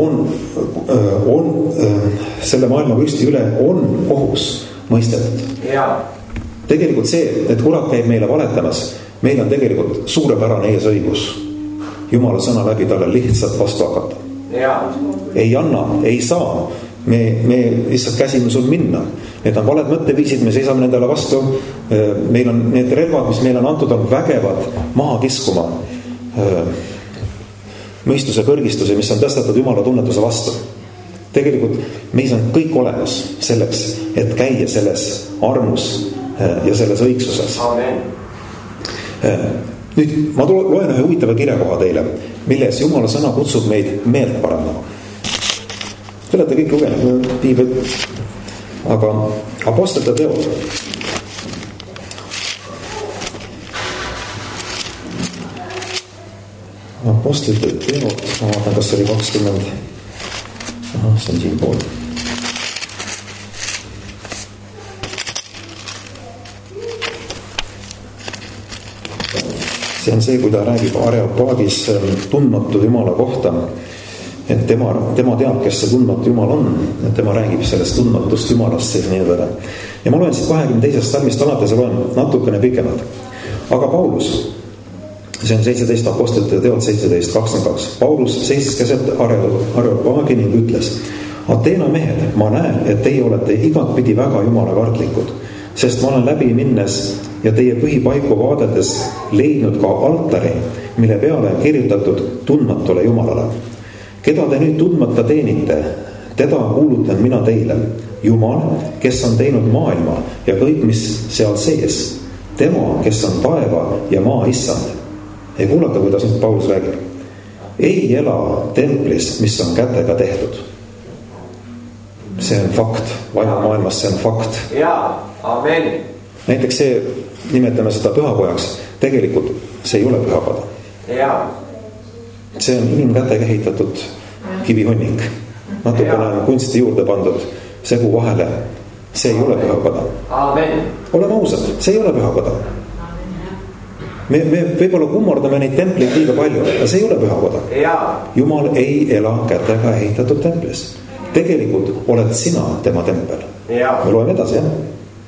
selle maailma vürsti üle on kohus mõistetud. Tegelikult see, et kurat käib meile valetamas, meil on tegelikult suurepärane eesõigus Jumala sõna läbi talle lihtsalt vastu hakata. Ei anna, ei saa. Me lihtsalt käsime sul minna. Need on valed mõtteviisid, me seisame nendele vastu. Meil on need relvad, mis meile on antud, on vägevad maha kiskuma mõistuse kõrgistuse, mis on tõstatud Jumala tunnetuse vastu. Tegelikult meis on kõik olemas selleks, et käia selles armus ja selles õigsuses. Nüüd ma loen ühe huvitava kirjakoha teile, milles Jumala sõna kutsub meid meelt parandama. Te olete kõik lugenud piiblit, aga apostlite teod. Apostlite teod, ma vaatan, kas oli 20. See on siin pool. see on see, kui ta räägib Areopaagis tundmatu Jumala kohta, et tema teab, kes see tundmatu Jumal on, et tema räägib sellest tundmatust Jumalast siis nii edasi. Ja ma loen siit 22. salmist alates ja loen natukene pikemalt. Aga Paulus, see on 17 apostlite teod 17:22. Paulus seisis keset Areopaagi ning ütles: Ateena mehed, ma näen, et teie olete igatpidi väga jumalakardlikud, sest ma olen läbi minnes ja teie põhipaiku vaadeldes leidnud ka altari, mille peale on kirjutatud tundmatule Jumalale. Keda te nüüd tundmata teenite, teda kuulutan mina teile. Jumal, kes on teinud maailma ja kõik, mis seal sees. Tema, kes on taeva ja maa issand. Ja kuulata, kuidas nüüd Paulus räägib. Ei ela templis, mis on kätega tehtud. See on fakt. Vaimumaailmas see on fakt. Jaa, amen. Näiteks see, nimetame seda pühapojaks. Tegelikult see ei ole pühapada. Jaa. See on inimkätega ehitatud kivihonnik. Natukene on kunsti juurde pandud segu vahele. See ei ole pühapada. Amen. Oleme ausad, see ei ole pühapada. Me võib-olla kummardame neid templeid liiga palju, aga see ei ole pühapada. Jumal ei ela kätega ehitatud templis. Tegelikult oled sina tema tempel. Me loeme edasi, jah?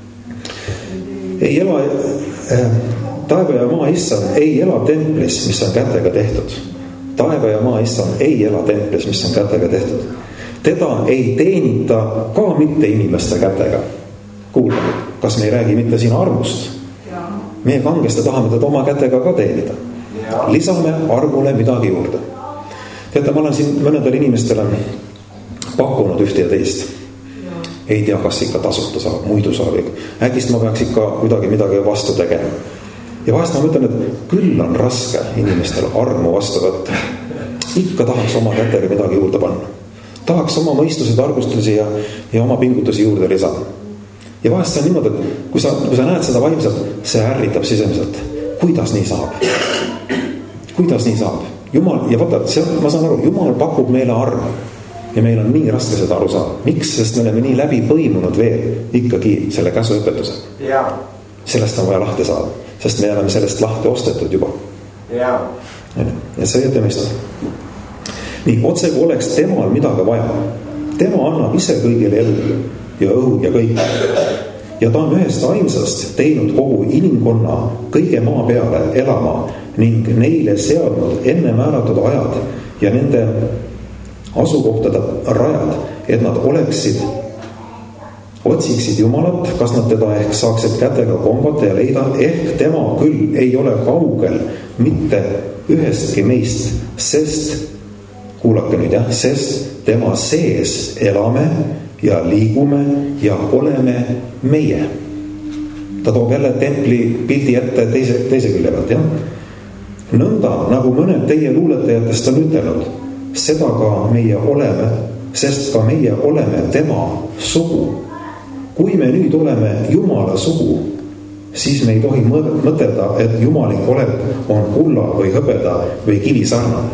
Ei ela, taeva ja maa issand ei ela templis, mis on kätega tehtud. Taeva ja maa issand ei ela templis, mis on kätega tehtud. Teda ei teenita ka mitte inimeste kätega. Kuulge, kas me ei räägi mitte siin armust? Meie kangesti tahame teda oma kätega ka teenida. Lisame armule midagi juurde. Teate, ma olen siin mõnedel inimestele pakkunud ühte ja teist. Ei tea, kas ikka tasuta saab, muidu saab. Äkist ma peaks ikka kuidagi midagi vastu tegema. Ja vahest ma mõtlen, et küll on raske inimestel armu vastu võtta. Ikka tahaks oma kätega midagi juurde panna. Tahaks oma mõistused, arvustusi ja oma pingutusi juurde lisada. Ja vahest see on niimoodi, et kui sa näed seda vaimselt, see ärritab sisemiselt. Kuidas nii saab? Kuidas nii saab? Jumal, ja vaata, ma saan aru, Jumal pakub meile armu. Ja meil on nii raske seda aru saada. Miks? Sest me oleme nii läbi põimunud veel ikkagi selle käsuõpetusega. Sellest on vaja lahti saada. Sest me oleme sellest lahti ostetud juba. Ja see õieti mõistad. Nii, otse kui oleks temal midagi vaja. Tema annab ise kõigile elu ja õhu ja kõik. Ja ta on ühest ainsast teinud kogu inimkonna kõige maa peale elama ning neile seadnud enne määratud ajad ja nende asukohtade rajad, et nad otsiksid Jumalat, kas nad teda ehk saaksid kätega kombata ja leida, ehk tema küll ei ole kaugel mitte ühestki meist, sest, kuulake nüüd jah, sest tema sees elame ja liigume ja oleme meie. Ta toob jälle templi pildi ette teise külje pealt, jah? Nõnda, nagu mõned teie luuletajatest on ütelnud, seda ka meie oleme, sest ka meie oleme tema sugu. Kui me nüüd oleme Jumala sugu, siis me ei tohi mõtelda, et jumalik olek on kulla või hõbeda või kivi sarnane.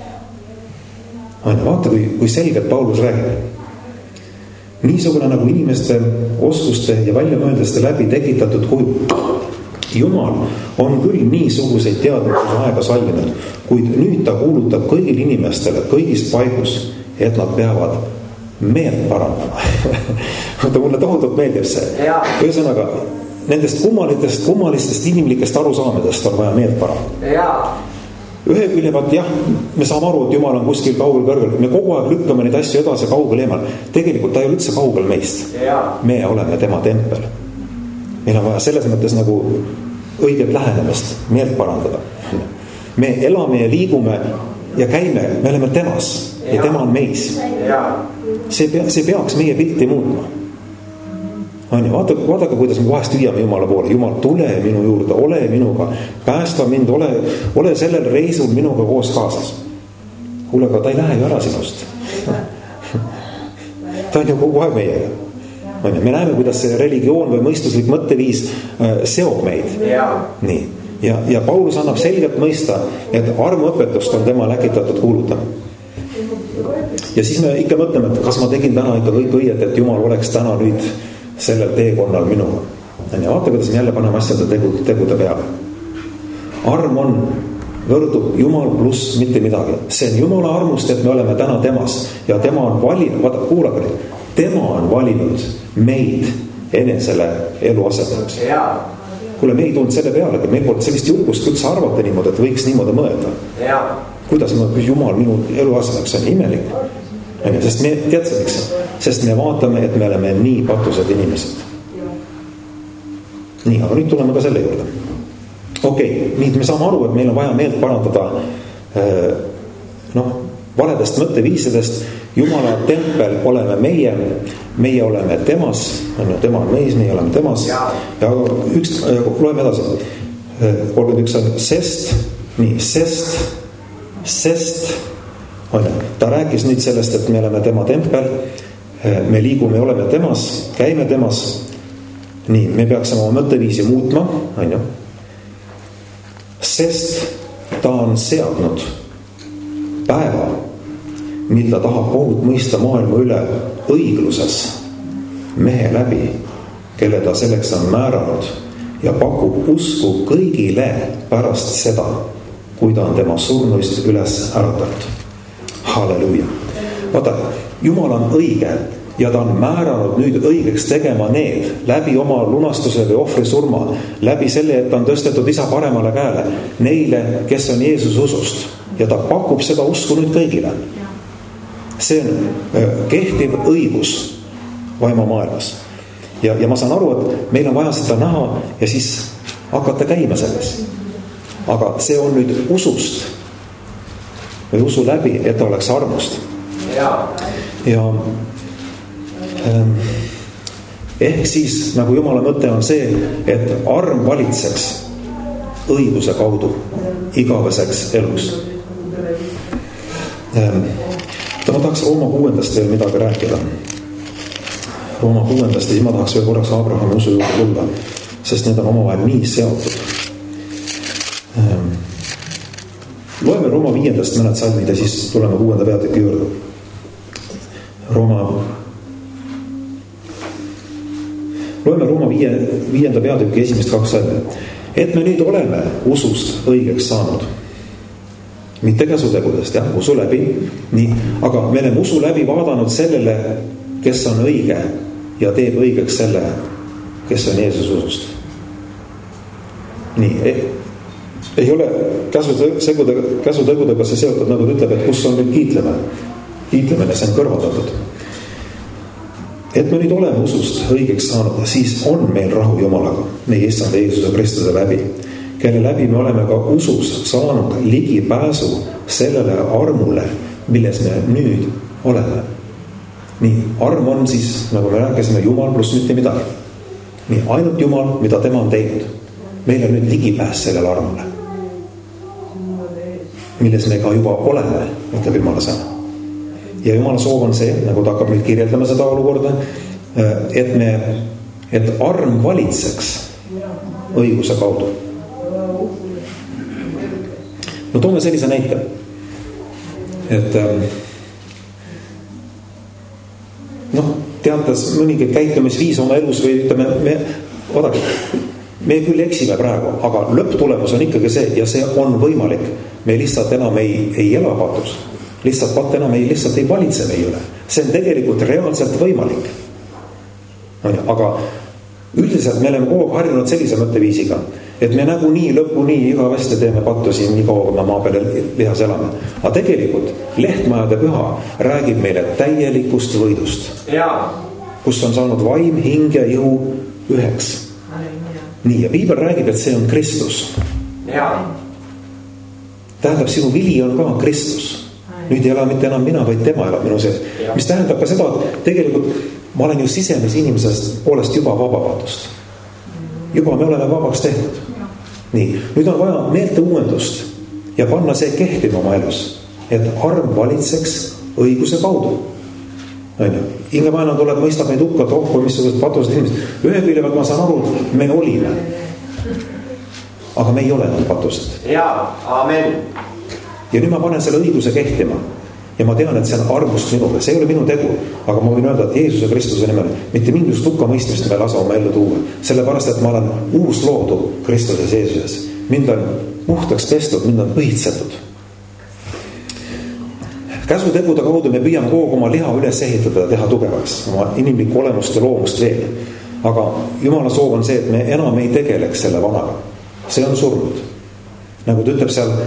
Vaata, kui selgelt Paulus räägib. Niisugune nagu inimeste oskuste ja väljamõeldeste läbi tekitatud kuju. Jumal on küll niisuguseid teadlikkuse aega sallinud, kuid nüüd ta kuulutab kõigil inimestele kõigis paigus, et nad peavad meelt parandama. Mulle tohutult meeldib see. Ühesõnaga, nendest kummalistest inimlikest arusaamedest on vaja meelt parandama. Ühe külje pealt, jah, me saame aru, et Jumal on kuskil kaugel kõrgel. Me kogu aeg lükkame neid asju edasi kaugel eemal. Tegelikult ta ei ole üldse kaugel meist. Me oleme tema tempel. Meil on vaja selles mõttes nagu õiget lähenemist, meelt parandada. Me elame ja liigume ja käime, me oleme temas ja tema on meis. See peaks meie pilti muutma. Vaadake, kuidas me vahest hüüame Jumala poole. Jumal, tule minu juurde, ole minuga, päästa mind, ole sellel reisul minuga koos kaasas. Kuule, aga ta ei lähe ju ära sinust. Ta on ju kogu aeg meiega. Me näeme, kuidas see religioon või mõistuslik mõtteviis seob meid. Nii. Ja Paulus annab selgelt mõista, et armuõpetust on tema läkitatud kuulutama. Ja siis me ikka mõtleme, et kas ma tegin täna ikka kõik õiet, et Jumal oleks täna nüüd sellel teekonnal minuga. Ja vaata, kuidas me jälle paneme asjade tegude peale. arm on, võrdub Jumal pluss mitte midagi. See on Jumala armust, et me oleme täna temas ja tema on valinud, vaata, kuulage nüüd, tema on valinud meid enesele eluasemeks. Kuule, me ei tulnud selle pealegi, meil pole sellist julgust üldse arvata niimoodi, et võiks niimoodi mõelda. Kuidas ma, Jumal minu eluasemeks on imelik. Sest me, teadse miks? Sest me vaatame, et me oleme nii patused inimesed. Nii, aga nüüd tuleme ka selle juurde. Okei, nii me saame aru, et meil on vaja meelt parandada valedest mõtteviisidest. Jumala tempel oleme meie oleme temas, tema on meis, meie oleme temas. Ja loeme edasi. 31 on sest ta rääkis nüüd sellest, et me oleme tema tempel, me liigume, oleme temas, käime temas. Nii, me peaksime oma mõtteviisi muutma, sest ta on seadnud päeva, mil ta tahab kohut mõista maailma üle õigluses mehe läbi, kelle ta selleks on määranud ja pakub usku kõigile pärast seda, kui ta on tema surnuist üles äratatud. Halleluuja. Vaata, Jumal on õige ja ta on määranud nüüd õigeks tegema need läbi oma lunastuse või ohvri surma, läbi selle, et ta on tõstetud isa paremale käele neile, kes on Jeesus usust ja ta pakub seda usku nüüd kõigile. See on kehtiv õigus vaimamaailmas ja ma saan aru, et meil on vaja seda näha ja siis hakata käima selles, aga see on nüüd usust või usu läbi, et ta oleks armust ja ehk siis nagu Jumala mõte on see, et arm valitseks õiguse kaudu igaveseks eluks. Ma tahaks Rooma 6. veel midagi rääkida. Rooma 6. ja siis ma tahaks veel korraks Abrahami usu juurde tulla, sest need on omavahel nii seotud. Loeme Rooma 5. mõned salmid ja siis tuleme 6. peatüki juurde. Loeme Rooma 5. peatüki esimest 2 salmi. Et me nüüd oleme usust õigeks saanud. Mitte käsutegudest, usu läbi. Nii, aga me oleme usu läbi vaadanud sellele, kes on õige ja teeb õigeks selle, kes on Jeesus usust. Nii, ei ole käsutegudega see seotud, nagu ta ütleb, et kus on nüüd kiitlemine, see on kõrvaldatud. Et me nüüd oleme usust õigeks saanud, siis on meil rahu Jumalaga, meie issanda Jeesuse Kristuse läbi, kelle läbi me oleme ka usus saanud ligipääsu sellele armule, milles me nüüd oleme. Nii, arm on siis, nagu me rääkisime, Jumal pluss mitte midagi. Nii, ainult Jumal, mida tema on teinud. Meil on nüüd ligipääs sellele armule, milles me ka juba oleme, ütleb Jumala sõna. Ja Jumala soov on see, nagu ta hakkab nüüd kirjeldama seda olukorda, et arm valitseks õiguse kaudu. No toome sellise näite, et teatas mõningaid käitumisviis oma elus või ütleme, me küll eksime praegu, aga lõpptulemus on ikkagi see ja see on võimalik. Me lihtsalt enam ei ela patus. Lihtsalt pat enam lihtsalt ei valitse meie üle. See on tegelikult reaalselt võimalik. Aga üldiselt me oleme kogu harjunud sellise mõtteviisiga, et me nagu nii lõpuni igavesti teeme pattusi nii kaua, kui me maa peale lihas elame. Aga tegelikult Lehtmajade püha räägib meile täielikust võidust, kus on saanud vaim, hing ja jõu üheks. Nii, ja Piibel räägib, et see on Kristus. Tähendab, sinu vili on ka Kristus. Nüüd ei ela mitte enam mina, vaid tema elab minu sees. Mis tähendab ka seda, et tegelikult ma olen ju sisemise inimesest poolest juba vabavadust. Juba me oleme vabaks tehtud. Nii, nüüd on vaja meelte uuendust ja panna see kehtima oma elus, et arm valitseks õiguse kaudu. Inge Vaena tuleb, mõistab meid hukka, tohku, missugused patused inimesed. Ühe küljevalt ma saan aru, me olime. Aga me ei ole need patused. Amen. Ja nüüd ma panen selle õiguse kehtima. Ja ma tean, et see on armust minuga. See ei ole minu tegu. Aga ma võin öelda, et Jeesuse Kristuse nimel mitte mingisugust hukka mõistmist me lasa oma ellu tuua. Sellepärast, et ma olen uus loodu Kristuses Jeesuses. Mind on puhtaks pestud, mind on põhitsetud. Käsutegude kaudu me püüame kogu oma liha üles ehitada ja teha tugevaks, oma inimlikku olemust ja loomust veel. Aga Jumala soov on see, et me enam ei tegeleks selle vanaga. See on surnud. Nagu ta ütleb seal,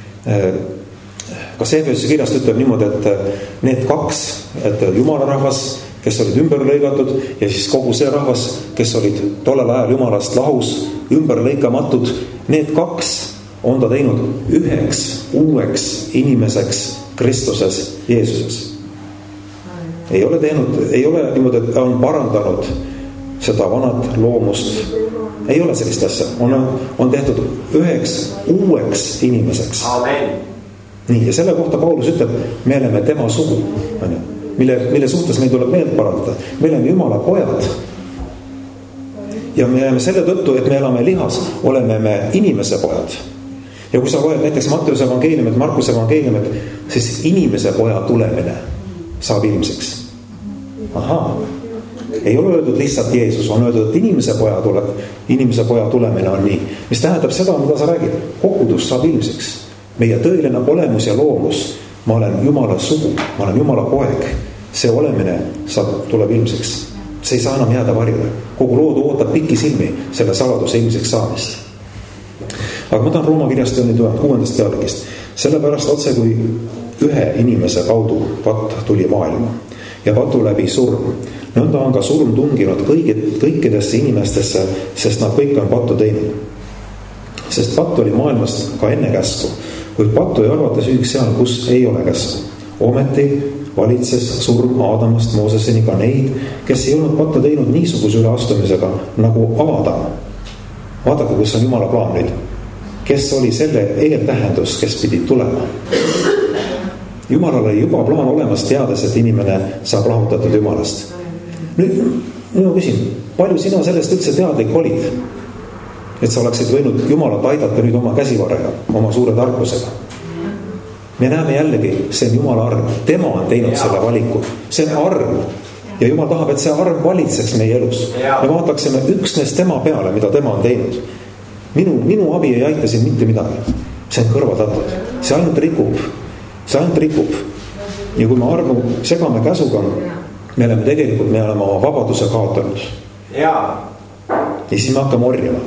kas Efesuse kirjast ütleb niimoodi, et need kaks, et Jumala rahvas, kes olid ümber lõigatud ja siis kogu see rahvas, kes olid tollel ajal Jumalast lahus, ümber lõikamatud, need kaks on ta teinud üheks uueks inimeseks Kristuses Jeesuses. Ei ole niimoodi, et ta on parandanud seda vanat loomust. Ei ole sellist asja. On tehtud üheks uueks inimeseks. Amen. Nii, ja selle kohta Paulus ütleb, me oleme tema sugu, mille suhtes meil tuleb meelt parandada. Me oleme Jumala pojad. Ja me oleme selle tõttu, et me elame lihas, oleme me inimese pojad. Ja kui sa loed näiteks Matteuse evangeeliumit, Markuse evangeeliumit, siis inimese poja tulemine saab ilmseks. Ahaa. Ei ole öeldud lihtsalt Jeesus, on öeldud, et inimese poja tulemine on nii. Mis tähendab seda, mida sa räägid. Kogudus saab ilmseks. Meie tõeline olemus ja loomus. Ma olen Jumala sugu, ma olen Jumala poeg. See olemine tuleb ilmseks. See ei saa enam jääda varjule. Kogu loodu ootab pikki silmi selle saladuse ilmseks saamist. Aga ma tahan Rooma kirjast nüüd 6. pealekist. Sellepärast otse kui ühe inimese kaudu patt tuli maailma ja patu läbi surm. Nõnda on ka surm tunginud kõikidesse inimestesse, sest nad kõik on pattu teinud. Sest patt oli maailmast ka enne käsku, kuid pattu ei arvata süüks seal, kus ei ole käsku. Ometi valitses surm Aadamast Mooseseni ka neid, kes ei olnud pattu teinud niisuguse üleastumisega nagu Aadam. Vaadake, kus on Jumala plaan nüüd. Kes oli selle eeltähendus, kes pidi tulema. Jumalal oli juba plaan olemas, teades, et inimene saab lahutatud Jumalast. Nüüd ma küsin, palju sina sellest üldse teadlik olid? Et sa oleksid võinud Jumalat aidata nüüd oma käsivarrega, oma suure tarkusega. Me näeme jällegi, see on Jumala arm. Tema on teinud selle valiku. See on arm. Ja Jumal tahab, et see arm valitseks meie elus. Me vaataksime üksnes tema peale, mida tema on teinud. Minu abi ei aita siin mitte midagi. See on kõrvatatud. See ainult rikub. Ja kui me armu segame käsuga, me oleme oma vabaduse kaotanud. Ja siis me hakkame orjama.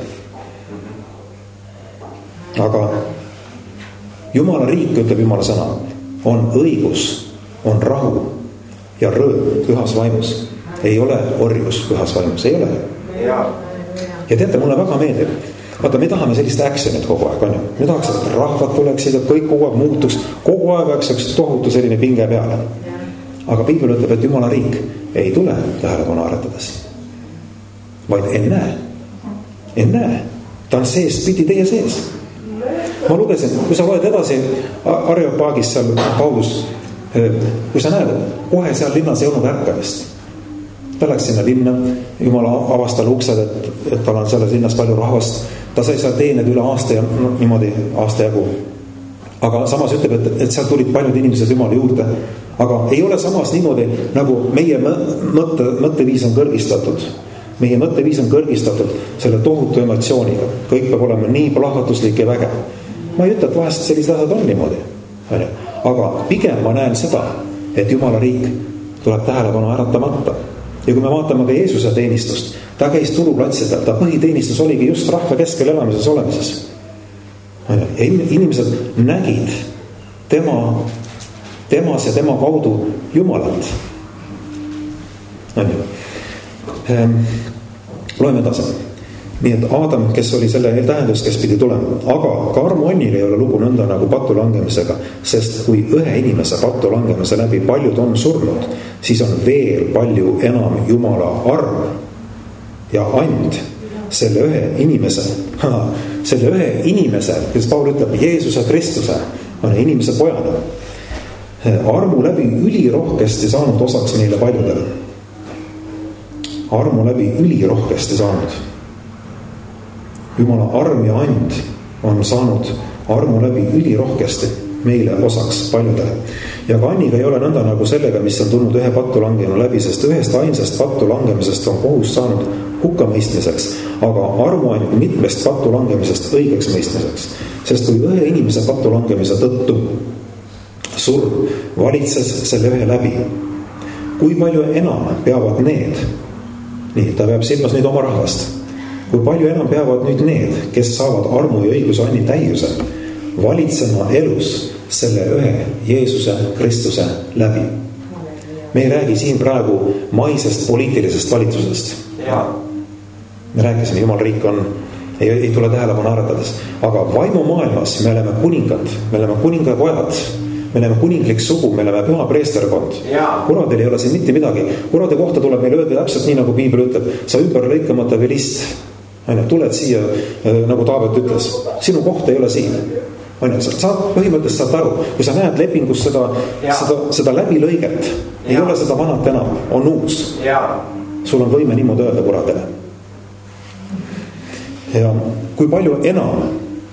Aga Jumala riik, ütleb Jumala sõna, on õigus, on rahu ja rõõm pühas vaimus. Ei ole orjus pühas vaimus, ei ole. Ja teate, mulle väga meeldib. Vaata, me tahame sellist actionit kogu aeg, on ju. Me tahaks, et rahvad tuleksid, et kõik kogu aeg muutuks. Kogu aeg oleks tohutu selline pinge peale. Aga Piibel ütleb, et Jumala riik ei tule tähelepanu aretades. Vaid ennäe. Ta on sees, pidi teie sees. Ma lugesin, kui sa loed edasi Areopagis seal Paulus, kui sa näed, kohe seal linnas ei olnud ärkamist. Ta läks sinna linna, Jumala avastas uksed, et tal on selles linnas palju rahvast. Ta sai seal teened üle aasta ja niimoodi aasta jagu. Aga samas ütleb, et seal tulid paljud inimesed Jumala juurde. Aga ei ole samas niimoodi, nagu meie mõtteviis on kõrgistatud. Meie mõtteviis on kõrgistatud selle tohutu emotsiooniga. Kõik peab olema nii plahvatuslik ja vägev. Ma ei ütle, et vahest sellised asjad on niimoodi. Aga pigem ma näen seda, et Jumala riik tuleb tähelepanu äratamata. Ja kui me vaatame ka Jeesuse teenistust, ta käis turuplatsidel, ta põhiteenistus oligi just rahva keskel elamises olemises. Ja inimesed nägid temas ja tema kaudu Jumalat. Loeme edasi. Nii et Aadam, kes oli selle tähendus, kes pidi tulema. Aga ka armuonniga ei ole lugu nõnda nagu pattu langemisega, sest kui ühe inimese pattu langemise läbi paljud on surnud, siis on veel palju enam Jumala arm ja and selle ühe inimese, kes Paul ütleb, Jeesuse Kristuse on inimese pojana. Armu läbi ülirohkesti saanud osaks meile paljudele. Armu läbi ülirohkesti saanud. Jumala arm ja and on saanud armu läbi ülirohkesti meile osaks paljudele. Ja ka anniga ei ole nõnda nagu sellega, mis on tulnud ühe pattu langenu läbi, sest ühest ainsast pattu langemisest on kohus saanud hukkamõistmiseks. aga armuand mitmest patu langemisest õigeks mõistmiseks. Sest kui ühe inimese patu langemise tõttu surm valitses selle ühe läbi, kui palju enam peavad need, nii, ta peab silmas nüüd oma rahvast, kui palju enam peavad nüüd need, kes saavad armu ja õiguse anni täiuse, valitsema elus selle ühe Jeesuse Kristuse läbi. Me ei räägi siin praegu maisest poliitilisest valitsusest. Me rääkisime, Jumal riik on, ei tule tähelepanu ääretades, aga vaimumaailmas me oleme kuningad, me oleme kuningapojad, me oleme kuninglik sugu, me oleme püha preesterkond. Kuradil ei ole siin mitte midagi. Kurade kohta tuleb meil öelda täpselt nii, nagu Piibel ütleb, sa ümber lõikamata või list. Tuled siia, nagu Taavet ütles, sinu kohta ei ole siin. Sa põhimõtteliselt saad aru, kui sa näed lepingus seda läbilõiget, ei ole seda vanat enam, on uus. Sul on võime niimoodi öelda kuradele. Ja kui palju enam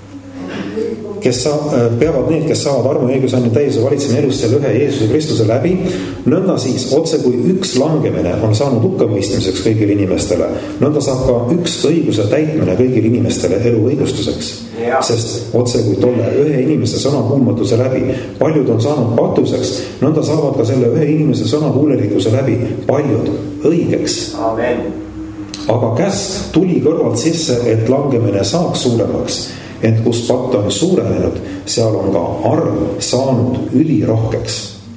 peavad need, kes saavad armu ja õiguse anni täiuse valitsema elus selle ühe Jeesuse Kristuse läbi, nõnda siis otse kui üks langemine on saanud hukkamõistmiseks kõigile inimestele, nõnda saab ka üks õiguse täitmine kõigile inimestele elu õigustuseks. Sest otse kui tolle ühe inimese sõnakuulmatuse läbi paljud on saanud patuseks, nõnda saavad ka selle ühe inimese sõnakuulelikkuse läbi paljud õigeks. Amen. Aga käsk tuli kõrvalt sisse, et langemine saaks suuremaks, ent kus patt on suurenenud, seal on ka arv saanud ülirohkeks.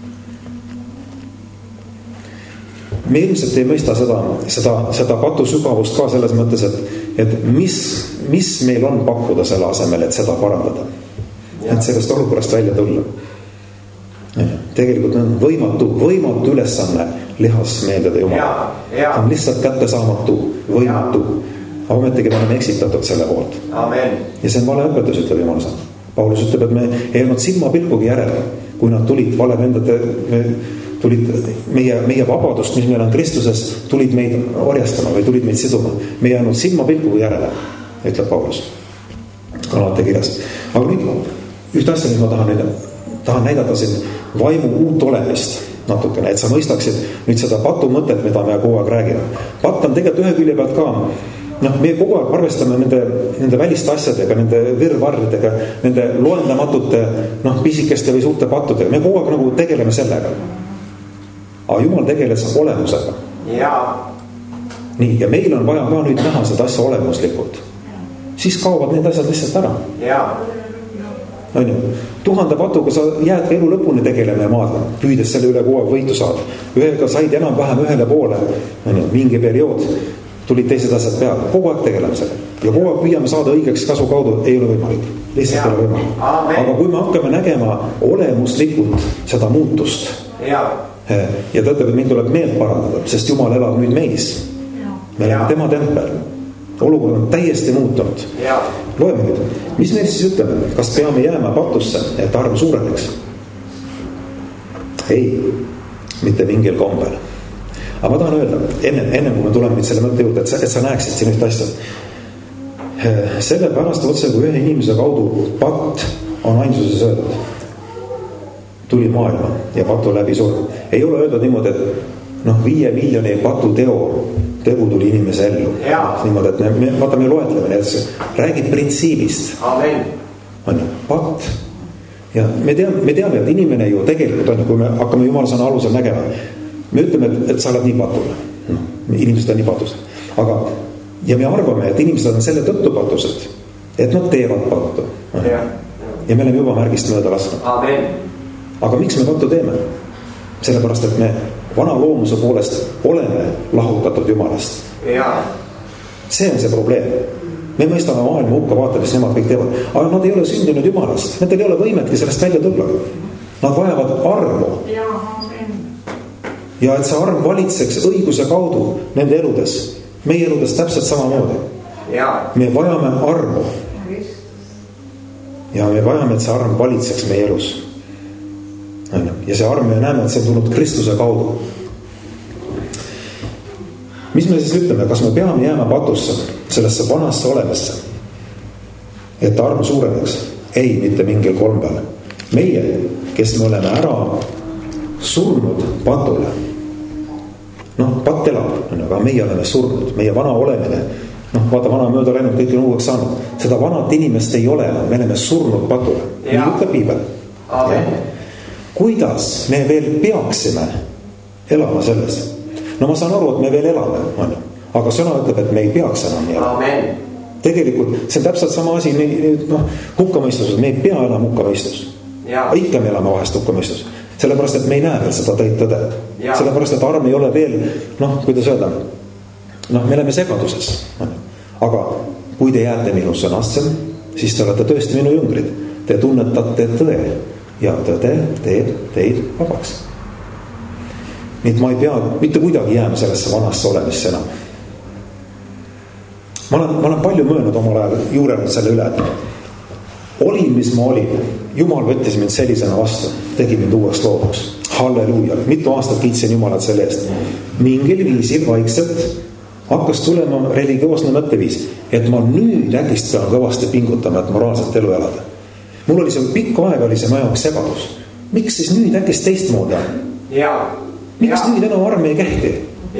Me ilmselt ei mõista seda patu sügavust ka selles mõttes, et mis meil on pakkuda selle asemel, et seda parandada. Et sellest olukorrast välja tulla. Tegelikult on võimatu ülesanne lihas meeldida Jumala. On lihtsalt kättesaamatu, võimatu. Aga ometigi me oleme eksitatud selle poolt. Amen. Ja see on vale õpetus, ütleb Jumala sõna. Paulus ütleb, et me ei olnud silmapilkugi järele, kui nad tulid valevendade, tulid meie vabadust, mis meil on Kristuses, tulid meid orjastama või tulid meid siduma. Me ei olnud silmapilkugi järele, ütleb Paulus. Galate kirjas. Aga nüüd, ühte asja, mis ma tahan näidata siin vaimu uut olemist natukene, et sa mõistaksid nüüd seda patu mõtet, mida me kogu aeg räägime. Patt on tegelikult ühe külje pealt ka. Me kogu aeg arvestame nende väliste asjadega, nende virvarridega, nende loendamatute pisikeste või suurte pattudega. Me kogu aeg nagu tegeleme sellega. Aga Jumal tegeles olemusega. Nii, ja meil on vaja ka nüüd näha seda asja olemuslikult. Siis kaovad need asjad lihtsalt ära. 1000 patuga sa jäädki elu lõpuni tegelema ja maadlema, püüdes selle üle kogu aeg võitu saada. Ühega said enam-vähem ühele poole, mingi periood, tulid teised asjad peale. Kogu aeg tegeleme selle. Ja kogu aeg püüame saada õigeks kasu kaudu, ei ole võimalik. Lihtsalt ei ole võimalik. Aga kui me hakkame nägema olemuslikult seda muutust ja ta ütleb, et meil tuleb meelt parandada, sest Jumal elab nüüd meis. Me oleme tema tempel. Olukord on täiesti muutunud. Loeme nüüd, mis me siis ütleme, kas peame jääma patusse, et arv suureneks? Ei, mitte mingil kombel. Aga ma tahan öelda, enne kui me tuleme selle mõtte juurde, et sa näeksid siin ühte asja. Selle pärast otse kui ühe inimese kaudu patt on ainsuses öeldud. Tuli maailma ja patu läbi surm. Ei ole öeldud niimoodi, et 5 miljoni patu tegu tuli inimese ellu. Niimoodi, et me loetleme, et räägib printsiibist. Amen. Patt. Ja me teame, et inimene ju tegelikult on, kui me hakkame Jumala sõna alusel nägema, me ütleme, et sa oled nii patune. Inimesed on nii patused. Ja me arvame, et inimesed on selle tõttu patused, et nad teevad pattu. Ja me oleme juba märgist mööda lasknud. Amen. Aga miks me pattu teeme? Sellepärast, et me vana loomuse poolest oleme lahutatud Jumalast. See on see probleem. Me mõistame maailma hukka vaatades, nemad kõik teevad. Aga nad ei ole sündinud Jumalast. Nendel ei ole võimetki sellest välja tulla. Nad vajavad armu. Ja et see arm valitseks õiguse kaudu nende eludes. Meie eludes täpselt samamoodi. Me vajame armu. Ja me vajame, et see arm valitseks meie elus. Ja see arm me näeme, et see on tulnud Kristuse kaudu. Mis me siis ütleme, kas me peame jääma patusse, sellesse vanasse olemesse, et arm suureneks? Ei, mitte mingil kombel. Meie, kes me oleme ära surnud patule, patt elab, aga meie oleme surnud, meie vana olemine vaata, vana mööda läinud, kõik on uueks saanud. Seda vanat inimest ei ole enam, me oleme surnud patule. Nii ütleb piibel. Kuidas me veel peaksime elama selles? No ma saan aru, et me veel elame, aga sõna ütleb, et me ei peaks enam elama. Tegelikult see on täpselt sama asi, hukkamõistus, me ei pea enam hukkamõistus. Ikka me elame vahest hukkamõistus. Sellepärast, et me ei näe veel seda täit tõde. Sellepärast, et arm ei ole veel, kuidas öelda, me oleme segaduses. Aga kui te jääte minu sõnasse, siis te olete tõesti minu jüngrid. Te tunnetate tõe ja tõde teeb teid vabaks. Nii et ma ei pea mitte kuidagi jääma sellesse vanasse olemisse enam. Ma olen palju möönud omal ajal juurenud selle üle, et olin, mis ma olin. Jumal võttis mind sellisena vastu, tegi mind uueks loomuks. Halleluuja. Mitu aastat kiitsin Jumalat selle eest. Mingil viisil vaikselt hakkas tulema religioosne mõtteviis, et ma nüüd äkist pean kõvasti pingutama, et moraalselt elu elada. Mul oli see pikk aeg, oli see majaks segadus. Miks siis nüüd äkist teistmoodi on? Miks nüüd enam arm ei kehti?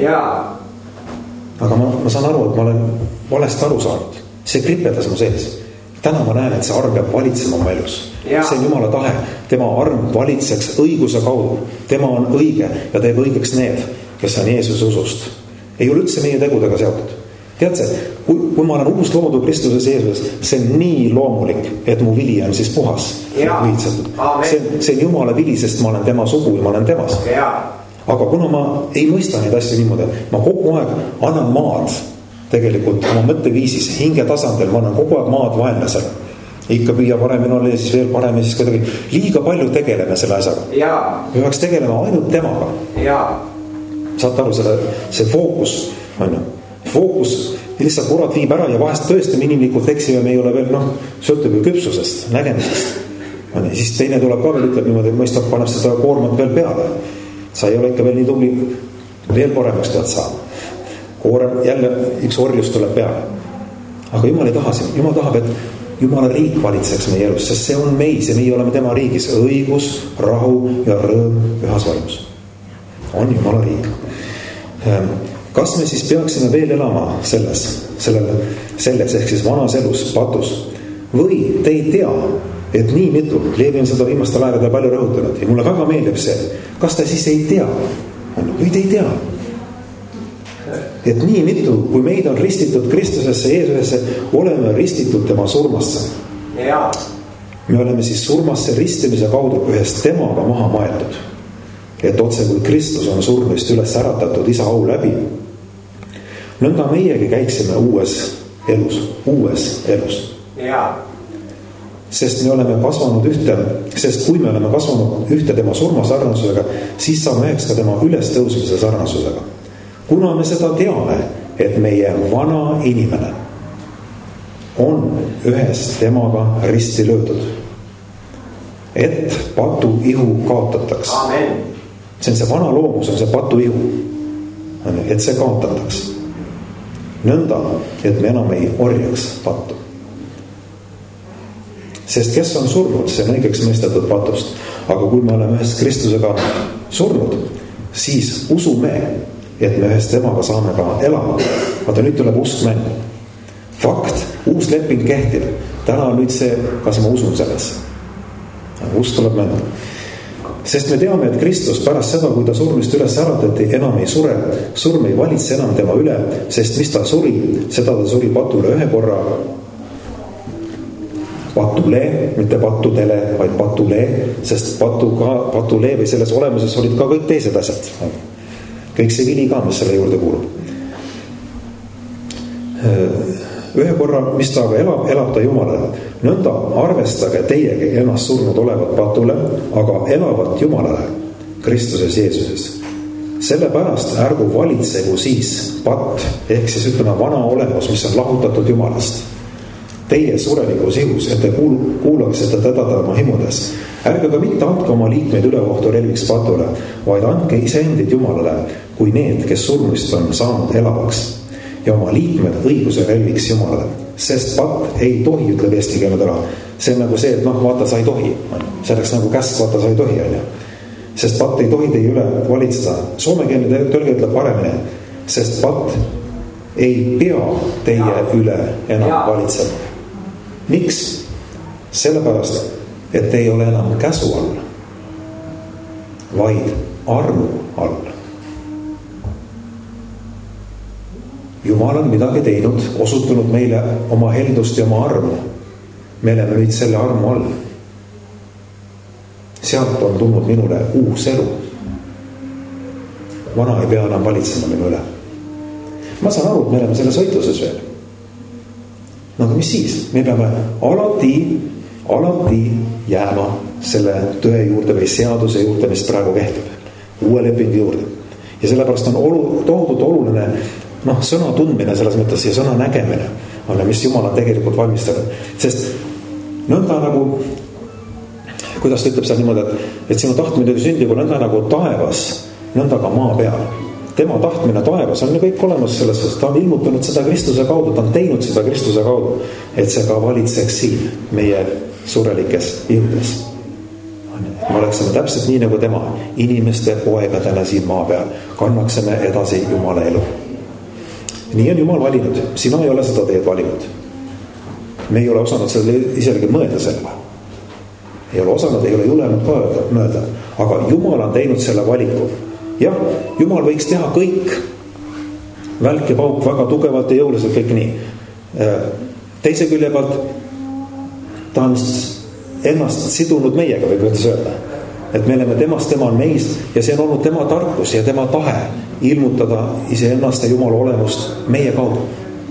Aga ma saan aru, et ma olen valesti aru saanud. See kripedas mu sees. Täna ma näen, et see arm peab valitsema oma elus. See on Jumala tahe. Tema arm valitseks õiguse kaudu. Tema on õige ja teeb õigeks need, kes on Jeesuse usust. Ei ole üldse meie tegudega seotud. Tead see, kui ma olen uus loodu Kristuses Jeesuses, see on nii loomulik, et mu vili on siis puhas. See on Jumala vili, sest ma olen tema sugu ja ma olen temas. Aga kuna ma ei mõista neid asju niimoodi, ma kogu aeg annan maad tegelikult oma mõtteviisis, hinge tasandil, ma annan kogu aeg maad vaenlasele. Ikka püüa paremini olla ja siis veel paremini, siis kuidagi liiga palju tegeleme selle asjaga. Me peaks tegelema ainult temaga. Saate aru, see fookus on ju. Fookus lihtsalt kurat viib ära ja vahest tõesti me inimlikult eksime, me ei ole veel, sõltub ju küpsusest, nägemisest. Siis teine tuleb ka veel, ütleb niimoodi, et mõistab, paneb seda koormat veel peale. Sa ei ole ikka veel nii tubli, veel paremaks pead saama. Koorem, jälle üks orjus tuleb peale. Aga Jumal ei taha siin. Jumal tahab, et Jumala riik valitseks meie elus, sest see on meis ja meie oleme tema riigis. Õigus, rahu ja rõõm ühas vaimus. On Jumala riik. Kas me siis peaksime veel elama selles ehk siis vanas elus, patus? Või te ei tea, et nii mitu, Leevi on seda viimastel aegadel palju rõhutanud ja mulle väga meeldib see, kas te siis ei tea? Või te ei tea? Et nii mitu, kui meid on ristitud Kristusesse, Jeesusesse, oleme ristitud tema surmasse. Me oleme siis surmasse ristimise kaudu ühest temaga maha maetud. Et otse kui Kristus on surmist üles äratatud isa au läbi. Nõnda meiegi käiksime uues elus. Sest me oleme kasvanud sest kui me oleme kasvanud ühte tema surma sarnasusega, siis saame üheks ka tema ülestõusmise sarnasusega. Kuna me seda teame, et meie vana inimene on ühes temaga risti löödud, et patu ihu kaotataks. See on see vana loomus, on see patu ihu, et see kaotataks. Nõnda, et me enam ei orjaks pattu. Sest kes on surnud, see on õigeks mõistetud patust. Aga kui me oleme ühes Kristusega surnud, siis usume, et me ühes temaga saame ka elama. Vaata, nüüd tuleb usk mängu. Fakt, uus leping kehtib. Täna on nüüd see, kas ma usun sellesse. Usk tuleb mängu. Sest me teame, et Kristus pärast seda, kui ta surmist üles äratati, enam ei sure. Surm ei valitse enam tema üle, sest mis ta suri, seda ta suri patule ühe korra. Patule, mitte patudele, vaid patule, sest patule või selles olemuses olid ka kõik teised asjad. Kõik see vili ka, mis selle juurde kuulub. Ühe korra, mis ta aga elab ta Jumalale. Nõnda arvestage teiegi ennast surnud olevat patule, aga elavat Jumalale, Kristuses Jeesuses. Sellepärast ärgu valitsegu siis pat, ehk siis ütleme vana olemus, mis on lahutatud Jumalast. Teie surelikus ihus, et te kuulaksite teda oma himudes. Ärge ka mitte andke oma liikmeid üleohtu relviks patule, vaid andke iseendid Jumalale, kui need, kes surmist on saanud elavaks. Ja oma liikmed õiguse relviks Jumalale. Sest pat ei tohi, ütleb eesti keeled ära. See on nagu see, et vaata, sa ei tohi. See oleks nagu käsk, vaata, sa ei tohi. Sest pat ei tohi teie üle valitseda. Soomekeelne tõlge ütleb paremini. Sest pat ei pea teie üle enam valitsema. Miks? Sellepärast, et ei ole enam käsu all, vaid armu all. Jumal on midagi teinud, osutunud meile oma heldust ja oma armu. Me oleme nüüd selle armu all. Sealt on tulnud minule uus elu. Vana ei pea enam valitsema minu üle. Ma saan aru, et me oleme selles võitluses veel. No aga mis siis? Me peame alati jääma selle tõe juurde või seaduse juurde, mis praegu kehtib. Uue lepingu juurde. Ja sellepärast on tohutult oluline sõna tundmine selles mõttes ja sõna nägemine, mis Jumal on tegelikult valmistanud. Sest nõnda nagu, kuidas ta ütleb seal niimoodi, et sinu tahtmine sündigu nõnda nagu taevas, nõnda ka maa peal. Tema tahtmine taevas on kõik olemas selles, ta on ilmutanud seda Kristuse kaudu, ta on teinud seda Kristuse kaudu, et see ka valitseks siin meie surelikes jõudes. Me oleksime täpselt nii nagu tema inimeste poegadena siin maa peal, kannaksime edasi Jumala elu. Nii on Jumal valinud, sina ei ole seda teed valinud. Me ei ole osanud seda isegi mõelda sellele. Ei ole osanud, ei ole julenud ka mõelda, aga Jumal on teinud selle valiku. Jah, Jumal võiks teha kõik, välk ja pauk väga tugevalt ja jõuliselt kõik nii. Teise külje pealt ta on ennast sidunud meiega, võib öelda, et me oleme temast, tema on meis ja see on olnud tema tarkus ja tema tahe ilmutada iseennast ja Jumala olemust meie kaudu.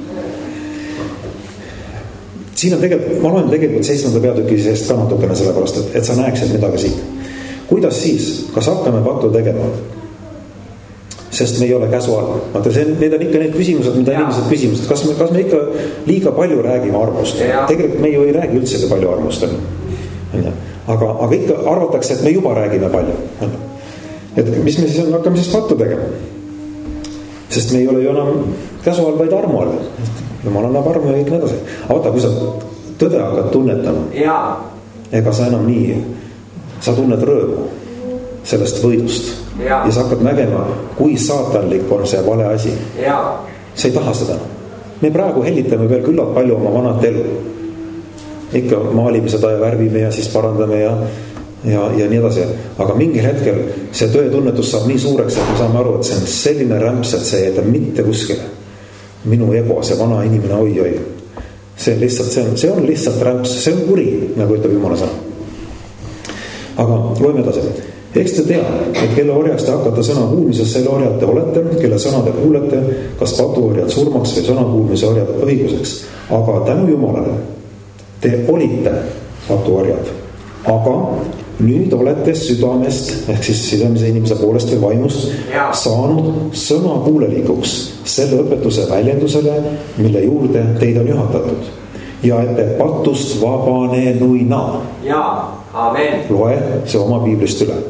Siin on tegelikult, ma loen tegelikult 7. peatüki seest ka natukene sellepärast, et sa näeksid midagi siit. Kuidas siis, kas hakkame pattu tegema? Sest me ei ole käsu all. Need on ikka need küsimused, mida inimesed küsimused. Kas me ikka liiga palju räägime armust? Tegelikult me ju ei räägi üldsegi palju armust. Aga ikka arvatakse, et me juba räägime palju. Et mis me siis hakkame siis pattu tegema? Sest me ei ole ju enam käsu all, vaid armu all. Jumal annab armu ja kõik edasi. Aga kui sa tõde hakkad tunnetama, ega sa enam nii, sa tunned rõõmu sellest võidust. Ja sa hakkad nägema, kui saatanlik on see vale asi. Sa ei taha seda. Me praegu hellitame veel küllalt palju oma vanat elu. Ikka maalime seda ja värvime ja siis parandame ja nii edasi. Aga mingil hetkel see tõetunnetus saab nii suureks, et me saame aru, et see on selline rämps, et see ei jäta mitte kuskile. Minu ego, see vana inimene, oi. See on lihtsalt rämps, see on kuri, nagu ütleb Jumala sõna. Aga loeme edasi. Eks te tea, et kelle orjaks te hakkate sõna kuulmises, selle orjad te olete, kelle sõna te kuulete, kas patuorjad surmaks või sõna kuulmise orjad õiguseks. Aga tänu Jumalale, te olite patuorjad, aga nüüd olete südamest, ehk siis sisemise inimese poolest või vaimust saanud sõna kuulelikuks selle õpetuse väljendusele, mille juurde teid on juhatatud. Ja et te patust vabanenuina. Amen. Loe see oma piiblist üle.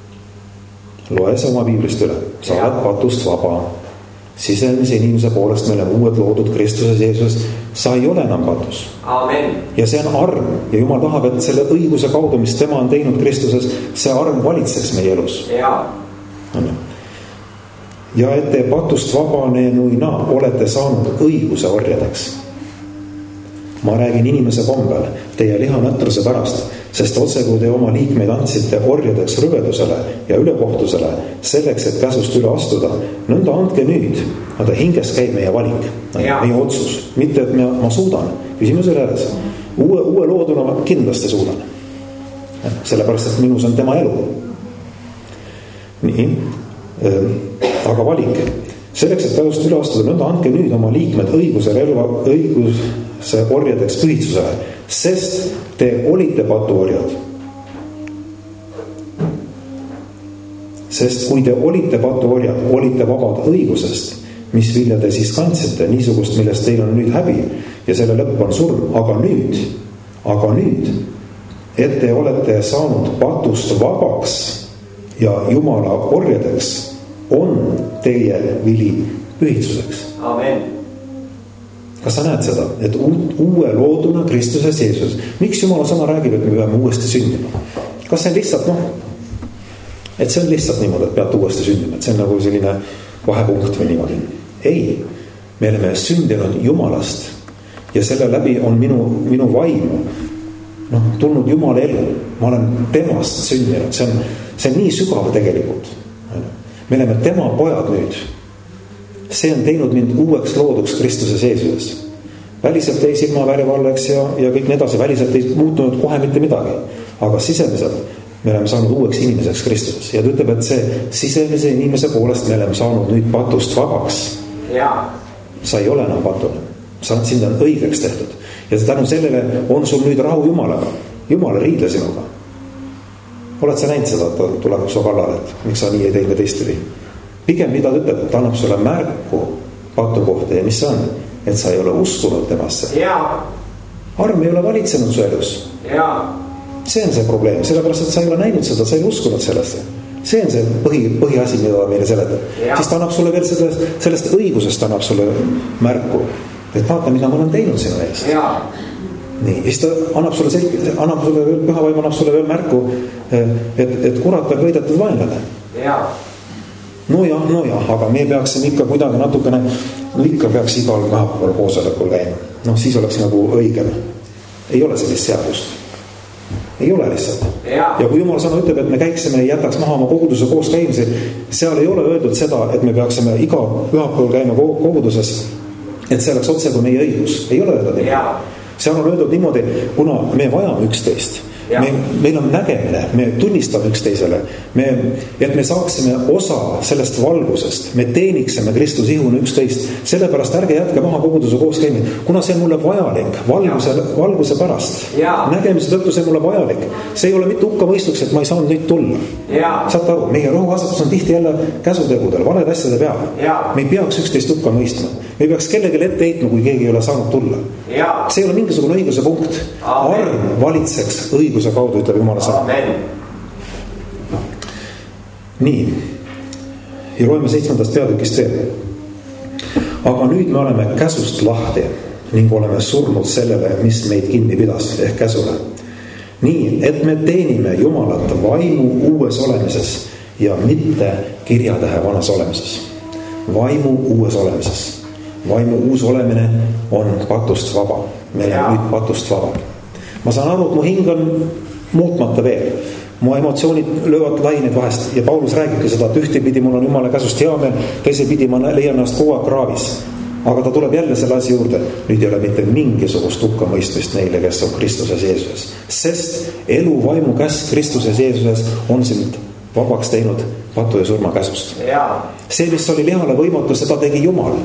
Sa oled patust vaba. Sisemise inimese poolest me oleme uued loodud Kristuses Jeesuses. Sa ei ole enam patus. Amen. Ja see on arm. Ja Jumal tahab, et selle õiguse kaudu, mis tema on teinud Kristuses, see arm valitseks meie elus. Ja et te patust vabanenuina olete saanud õiguse orjadeks. Ma räägin inimese kombel, teie lihanõtruse pärast, sest otse kui te oma liikmeid andsite orjadeks rüvedusele ja ülekohtusele, selleks, et käsust üle astuda, nõnda andke nüüd, aga hinges käib meie valik, meie otsus, mitte et ma suudan, küsimus üle ees. Uue looduna ma kindlasti suudan, sellepärast, et minus on tema elu. Nii, aga valik, selleks, et käsust üle astuda, nõnda andke nüüd oma liikmed õiguse orjadeks pühitsusele, sest te olite patuorjad. Sest kui te olite patuorjad, olite vabad õigusest, mis vilja te siis kandsite, niisugust, millest teil on nüüd häbi ja selle lõpp on surm. Aga nüüd, et te olete saanud patust vabaks ja Jumala orjadeks, on teie vili pühitsuseks. Amen. Kas sa näed seda, et uue looduna Kristuses Jeesus? Miks Jumala sõna räägib, et me peame uuesti sündima? Kas see on lihtsalt, et see on lihtsalt niimoodi, et peate uuesti sündima, et see on nagu selline vahepunkt või niimoodi? Ei, me oleme sündinud Jumalast ja selle läbi on minu vaimu tulnud Jumala elu. Ma olen temast sündinud, see on nii sügav tegelikult. Me oleme tema pojad nüüd. See on teinud mind uueks looduks Kristuse Jeesuses. Väliselt ei silmaväärivalleks ja kõik nii edasi, väliselt ei muutunud kohe mitte midagi. Aga sisemiselt me oleme saanud uueks inimeseks Kristuses. Ja ta ütleb, et see sisemise inimese poolest me oleme saanud nüüd patust vabaks. Sa ei ole enam patune. Sind on õigeks tehtud. Ja tänu sellele on sul nüüd rahu Jumalaga. Jumal riidle sinuga. Oled sa näinud seda, et ta tuleb su kallale, et miks sa nii ei teinud ja teistpidi. Pigem mida ta ütleb, ta annab sulle märku patu kohta ja mis see on, et sa ei ole uskunud temasse. Arm ei ole valitsenud su elus. See on see probleem, sellepärast, et sa ei ole näinud seda, sa ei uskunud sellesse. See on see põhiasi, mida ta meile seletab. Siis ta annab sulle veel sellest õigusest annab sulle märku, et vaata, mida ma olen teinud sinu eest. Nii, siis ta annab sulle veel, pühavaim annab sulle veel märku, et kurat on võidetud vaenlane. No jah, aga me peaksime ikka kuidagi natukene, ikka peaks igal pühapäeval koosolekul käima. Siis oleks nagu õigem. Ei ole sellist seadust. Ei ole lihtsalt. Ja kui Jumal sõna ütleb, et me käiksime ja jätaks maha oma koguduse koos käimise, seal ei ole öeldud seda, et me peaksime iga pühapäeval käima koguduses, et see oleks otse kui meie õigus. Ei ole öeldud niimoodi. Seal on öeldud niimoodi, kuna me vajame üksteist. Meil on nägemine, me tunnistame üksteisele, et me saaksime osa sellest valgusest, me teeniksime Kristus ihune üksteist, sellepärast ärge jätke maha koguduse koos käimine, kuna see on mulle vajalik valguse pärast. Nägemise tõttu see on mulle vajalik. See ei ole mitte hukkamõistuks, et ma ei saanud nüüd tulla. Saate aru, meie rõhukasvatus on tihti jälle käsutegudel, valed asjade peale. Me ei peaks üksteist hukka mõistma. Me ei peaks kellelegi ette heitma, kui keegi ei ole saanud tulla. See ei ole mingisugune õiguse punkt. Arm valitseks õiguse kaudu, ütleb Jumala sõna. Nii. Ja loeme 7. peatükist veel. Aga nüüd me oleme käsust lahti ning oleme surnud sellele, mis meid kinni pidas, ehk käsule. Nii, et me teenime Jumalat vaimu uues olemises ja mitte kirjatähe vanas olemises. Vaimu uues olemises. Vaimu uus olemine on patust vaba. Me oleme nüüd patust vaba. Ma saan aru, et mu hing on muutmata veel. Mu emotsioonid löövad laineid vahest ja Paulus räägibki seda, et ühtepidi mul on Jumala käsust hea meel, teisepidi ma leian ennast kogu aeg kraavis. Aga ta tuleb jälle selle asi juurde. Nüüd ei ole mitte mingisugust hukkamõistmist neile, kes on Kristuses Jeesuses. Sest elu vaimu käsk Kristuses Jeesuses on sind vabaks teinud patu ja surma käsust. See, mis oli lihale võimatu, seda tegi Jumal.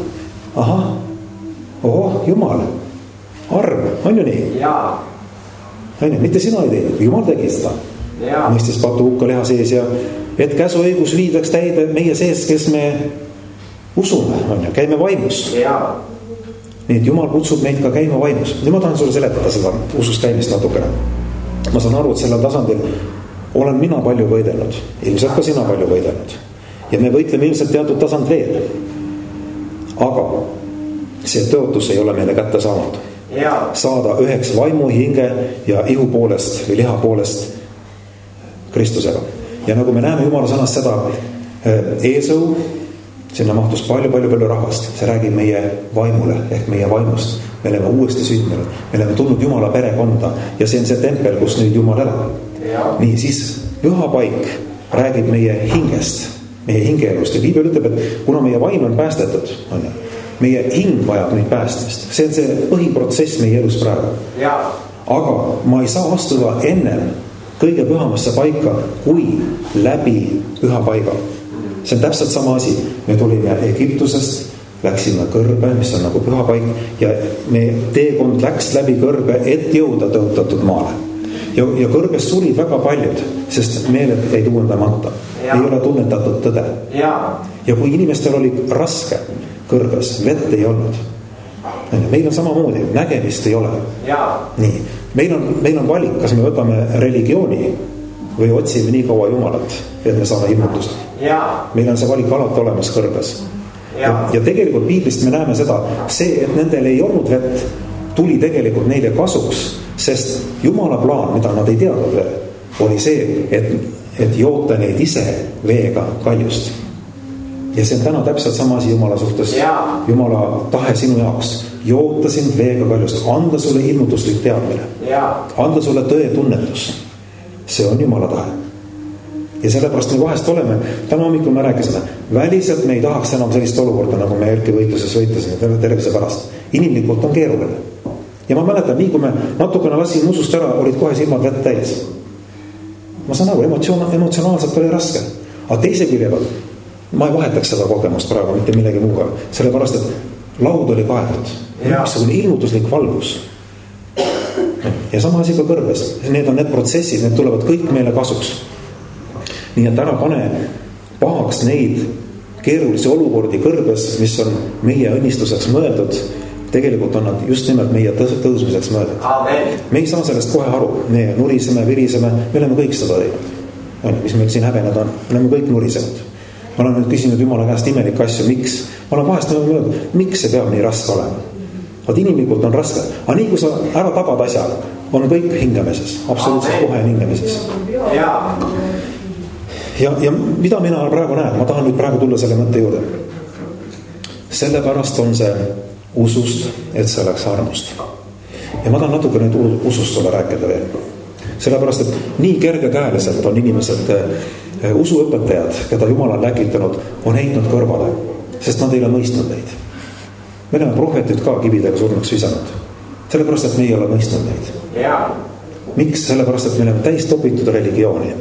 Jumal. Arm, on ju nii? Mitte sina ei teinud, Jumal tegi seda. Mõistis patu hukka liha sees ja et käsuõigus viidaks täide meie sees, kes me usume, on ju, käime vaimus. Nii et Jumal kutsub meid ka käima vaimus. Nüüd ma tahan sulle seletada seda usus käimist natukene. Ma saan aru, et sellel tasandil olen mina palju võidelnud. Ilmselt ka sina palju võidelnud. Ja me võitleme ilmselt teatud tasand veel. Aga see tõotus ei ole meile kätte saanud. Saada üheks vaimu, hinge ja ihu poolest või liha poolest Kristusega. Ja nagu me näeme Jumala sõnast seda Eesõu, sinna mahtus palju rahvast. See räägib meie vaimule ehk meie vaimust. Me oleme uuesti sündinud. Me oleme tulnud Jumala perekonda ja see on see tempel, kus nüüd Jumal elab. Nii, siis pühapaik räägib meie hingest, meie hingeelust ja Piibel ütleb, et kuna meie vaim on päästetud, meie hing vajab nüüd päästmist. See on see põhiprotsess meie elus praegu. Aga ma ei saa astuda ennem kõige pühamasse paika kui läbi pühapaiga. See on täpselt sama asi. Me tulime Egiptusest, läksime kõrbe, mis on nagu pühapaik ja me teekond läks läbi kõrbe, et jõuda tõotatud maale. Ja kõrbes sulid väga paljud, sest meeled ei tuundamata. Ei ole tunnetatud tõde. Ja kui inimestel oli raske kõrbes, vett ei olnud. Meil on samamoodi, nägemist ei ole. Nii, meil on valik, kas me võtame religiooni või otsime nii kaua Jumalat, et me saame ilmutuse. Meil on see valik alati olemas kõrbes. Ja tegelikult Piiblist me näeme seda, see, et nendel ei olnud vett, tuli tegelikult neile kasuks, sest Jumala plaan, mida nad ei teadnud veel, oli see, et joota neid ise veega kaljust. Ja see on täna täpselt sama asi Jumala suhtes. Jumala tahe sinu jaoks. Joota sind veega kaljust. Anda sulle ilmutuslik teadmine. Anda sulle tõe tunnetus. See on Jumala tahe. Ja sellepärast me vahest oleme, täna hommikul me rääkisime, väliselt me ei tahaks enam sellist olukorda, nagu me Erki võitluses võitlesime tervise pärast. Inimlikult on keeruline. Ja ma mäletan, nii kui me natukene lasime usust ära, olid kohe silmad vett täis. Ma saan aru, emotsionaalselt oli raske. Aga teise külje peal, ma ei vahetaks seda kogemust praegu mitte millegi muuga. Sellepärast, et laud oli kaetud. Mingisugune ilmutuslik valgus. Ja sama asi ka kõrbes. Need on need protsessid, need tulevad kõik meile kasuks. Nii et ära pane pahaks neid keerulisi olukordi kõrbes, mis on meie õnnistuseks mõeldud. Tegelikult on nad just nimelt meie tõusmiseks mõeldud. Me ei saa sellest kohe aru. Me nuriseme, viriseme, me oleme kõik seda teinud. Mis meil siin häbened on, me oleme kõik nurisenud. Ma olen nüüd küsinud Jumala käest imelikke asju, miks? Ma olen vahest mõeldud, miks see peab nii raske olema? Vaat inimlikult on raske. Aga nii kui sa ära tabad asja, on kõik hingamises. Absoluutselt kohe hingamises. Ja mida mina praegu näen? Ma tahan nüüd praegu tulla selle mõtte juurde. Sellepärast on see usust, et see oleks armust. Ja ma tahan natuke nüüd usust sulle rääkida veel. Sellepärast, et nii kergekäeliselt on inimesed, usuõpetajad, keda Jumal on läkitanud, on heitnud kõrvale, sest nad ei ole mõistnud neid. Me oleme prohvetid ka kividega surnuks visanud. Sellepärast, et me ei ole mõistnud neid. Miks? Sellepärast, et me oleme täis topitud religiooni.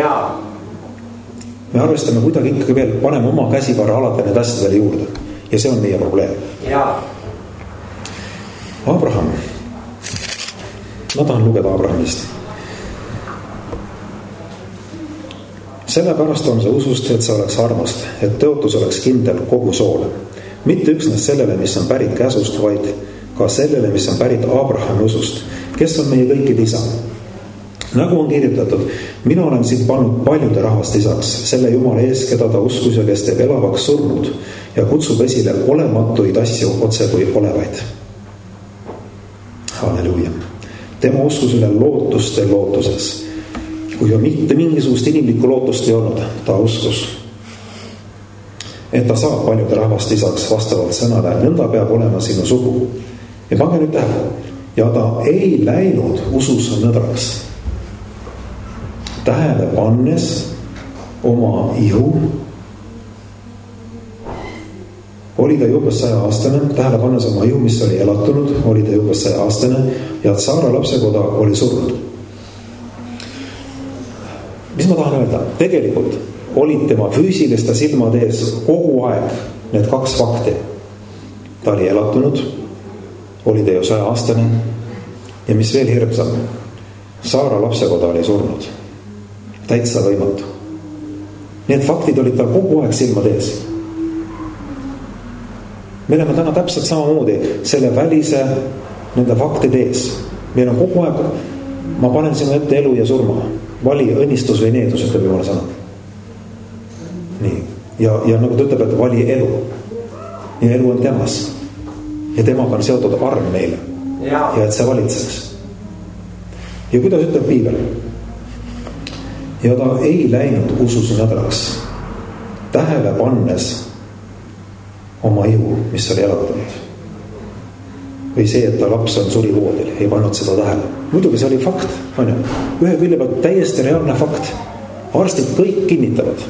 Me arvestame kuidagi ikkagi veel, paneme oma käsivarra alati need asjadele juurde. Ja see on meie probleem. Abraham. Ma tahan lugeda Abrahamist. Sellepärast on see usust, et see oleks armast, et tõotus oleks kindel kogu soole. Mitte üksnes sellele, mis on pärit käsust, vaid ka sellele, mis on pärit Abrahami usust, kes on meie kõikide isa. Nagu on kirjutatud, mina olen siit pannud paljude rahvast isaks, selle Jumala ees, keda ta uskus ja kes teeb elavaks surnud ja kutsub esile olematuid asju otse kui olevaid. Halleluuja. Tema uskus üle lootuste lootuses. Kui on mitte mingisugust inimlikku lootust ei olnud, ta uskus, et ta saab paljude rahvast isaks vastavalt sõnale, nõnda peab olema sinu sugu. Ja pange nüüd tähele, ja ta ei läinud usus nõdraks. Tähele pannes oma ihu, oli ta juba 100-aastane, tähele pannes oma ihu, mis oli elatunud, oli ta juba 100-aastane ja Saara lapsekoda oli surnud. Mis ma tahan öelda? Tegelikult olid tema füüsiliste silmade ees kogu aeg need kaks fakti. Ta oli elatunud, oli ta ju 100-aastane ja mis veel hirmsam, Saara lapsekoda oli surnud. Täitsa võimatu. Need faktid olid tal kogu aeg silmad ees. Me oleme täna täpselt samamoodi selle välise nende faktide ees. Meil on kogu aeg, ma panen sinu ette elu ja surma. Vali õnnistus või needus, ütleb Jumala sõna. Nii. Ja nagu ta ütleb, et vali elu. Ja elu on temas. Ja temaga on seotud arm meile. Ja et see valitseks. Ja kuidas ütleb Piibel? Ja ta ei läinud usus nõdraks, tähele pannes oma ihu, mis oli elatunud. Või see, et ta laps on suri voodil, ei pannud seda tähele. Muidugi see oli fakt, on ju. Ühe külje pealt täiesti reaalne fakt. Arstid kõik kinnitavad.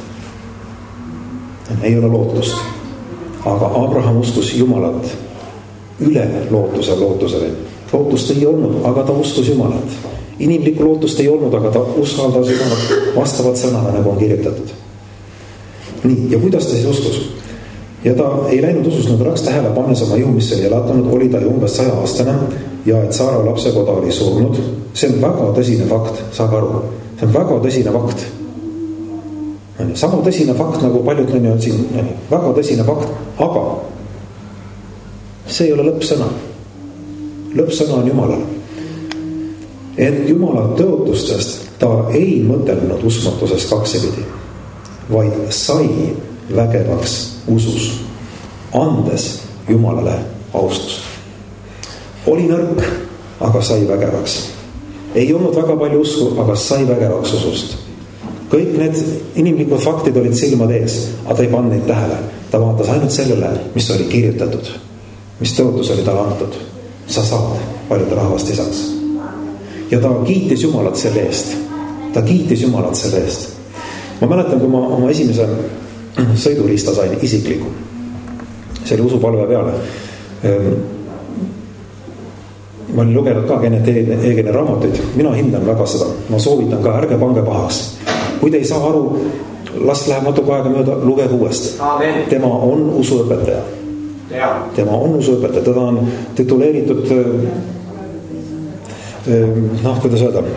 Ei ole lootust. Aga Abraham uskus Jumalat üle lootusele. Lootust ei olnud, aga ta uskus Jumalat. Inimlikku lootust ei olnud, aga ta uskaldas Jumalat vastavat sõnale, nagu on kirjutatud. Nii, ja kuidas ta siis uskus? Ja ta ei läinud usus nõdraks, tähele pannes oma ihu, mis oli elatunud, oli ta umbes 100-aastane ja et Saara lapsekoda oli surnud. See on väga tõsine fakt, saage aru. See on väga tõsine fakt. Sama tõsine fakt, nagu paljud on siin, väga tõsine fakt, aga see ei ole lõppsõna. Lõppsõna on Jumalal. Et Jumala tõotustest ta ei mõtelnud usmatuses kaksipidi, vaid sai vägevaks usus, andes Jumalale austust. Oli nõrk, aga sai vägevaks. Ei olnud väga palju usku, aga sai vägevaks usust. Kõik need inimlikud faktid olid silmad ees, aga ta ei pannud neid tähele. ta vaatas ainult sellele, mis oli kirjutatud, mis tõotus oli talle antud. Sa saad paljude rahvast isaks. Ja ta kiitis Jumalat selle eest. Ta kiitis Jumalat selle eest. Ma mäletan, kui ma oma esimese sõiduriista sain isikliku. See oli usupalve peale. Ma olin lugenud ka Kenneth Hagini raamatuid. Mina hindan väga seda. Ma soovitan ka, ärge pange pahaks. Kui te ei saa aru, las läheb natuke aega mööda, lugege uuesti. Tema on usuõpetaja. Tema on usuõpetaja. Teda on tituleeritud kuidas öelda,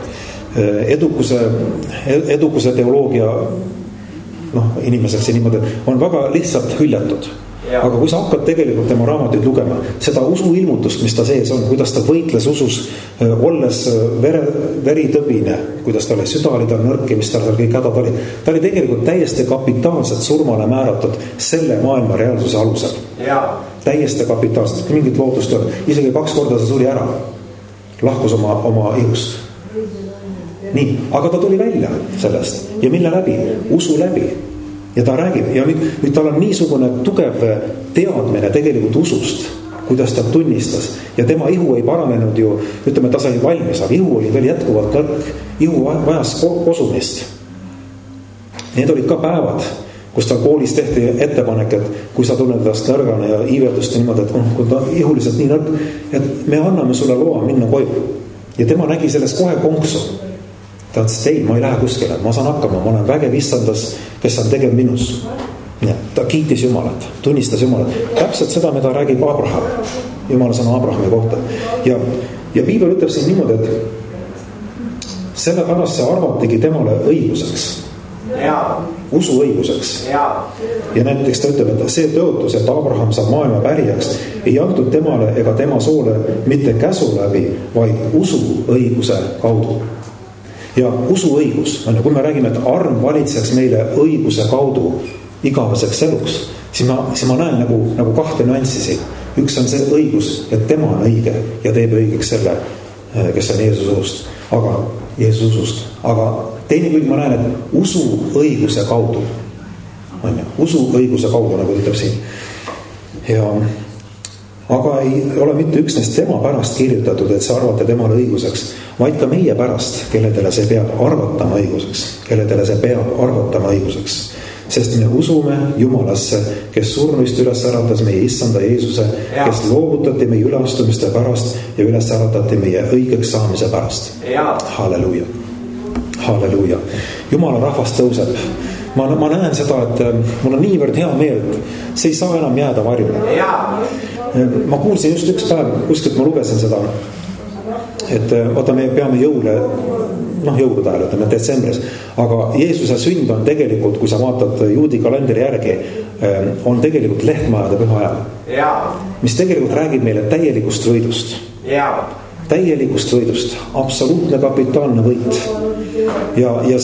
edukuse teoloogia inimeseks ja niimoodi on väga lihtsalt hüljatud. Aga kui sa hakkad tegelikult tema raamatuid lugema, seda usuilmutust, mis ta sees on, kuidas ta võitles usus, olles veritõbine, kuidas ta oli süda, oli ta nõrk ja mis tal kõik hädad oli. Ta oli tegelikult täiesti kapitaalselt surmale määratud selle maailma reaalsuse alusel. Täiesti kapitaalselt, mingit lootust ei ole. Isegi 2 korda ta tuli ära. Lahkus oma ihust. Nii, aga ta tuli välja sellest. Ja mille läbi? Usu läbi. Ja ta räägib, ja nüüd tal on niisugune tugev teadmine tegelikult usust, kuidas ta tunnistas. Ja tema ihu ei paranenud ju, ütleme, ta sai valmis, aga ihu oli veel jätkuvalt nõrk. Ihu vajas kosumist. Need olid ka päevad, kus tal koolis tehti ettepanek, et kui sa tunned tast nõrgana ja iiveldust ja niimoodi, et kui ta ihuliselt nii nõrk, et me anname sulle loa minna koju. Ja tema nägi sellest kohe konksu. Ta ütles, et ei, ma ei lähe kuskile, ma saan hakkama, ma olen vägev issandas, kes on tegev minus. Ja, ta kiitis Jumalat, tunnistas Jumalat. Täpselt seda, mida räägib Abraham. Jumala sõna Abrahami kohta. Ja Piibel ütleb siin niimoodi, et sellepärast see arvatigi temale õiguseks. Usuõiguseks. Ja näiteks ta ütleb, et see tõotus, et Abraham saab maailma pärijaks, ei antud temale ega tema soole mitte käsu läbi, vaid usuõiguse kaudu. Ja usuõigus, kui me räägime, et arm valitseks meile õiguse kaudu igaveseks eluks, siis ma näen nagu 2 nüanssi siin. Üks on see õigus, et tema on õige ja teeb õigeks selle, kes on Jeesuse usust. Aga teine külg ma näen, et usuõiguse kaudu. Usuõiguse kaudu, nagu ütleb siin. Aga ei ole mitte üksnes tema pärast kirjutatud, et see arvata temale õiguseks, vaid ka meie pärast, kelledele see peab arvatama õiguseks. Sest me usume Jumalasse, kes surnuist üles äratas meie issanda Jeesuse, kes loovutati meie üleastumiste pärast ja üles äratati meie õigeks saamise pärast. Halleluuja. Halleluuja. Jumala rahvas tõuseb. Ma näen seda, et mul on niivõrd hea meel, et see ei saa enam jääda varjule. Ma kuulsin just üks päev, kuskilt ma lugesin seda, et vaata, me peame jõulude ajal, ütleme detsembris, aga Jeesuse sünd on tegelikult, kui sa vaatad juudi kalendri järgi, on tegelikult lehtmajade püha ajal, mis tegelikult räägib meile täielikust võidust. Täielikust võidust, absoluutne kapitaalne võit. Ja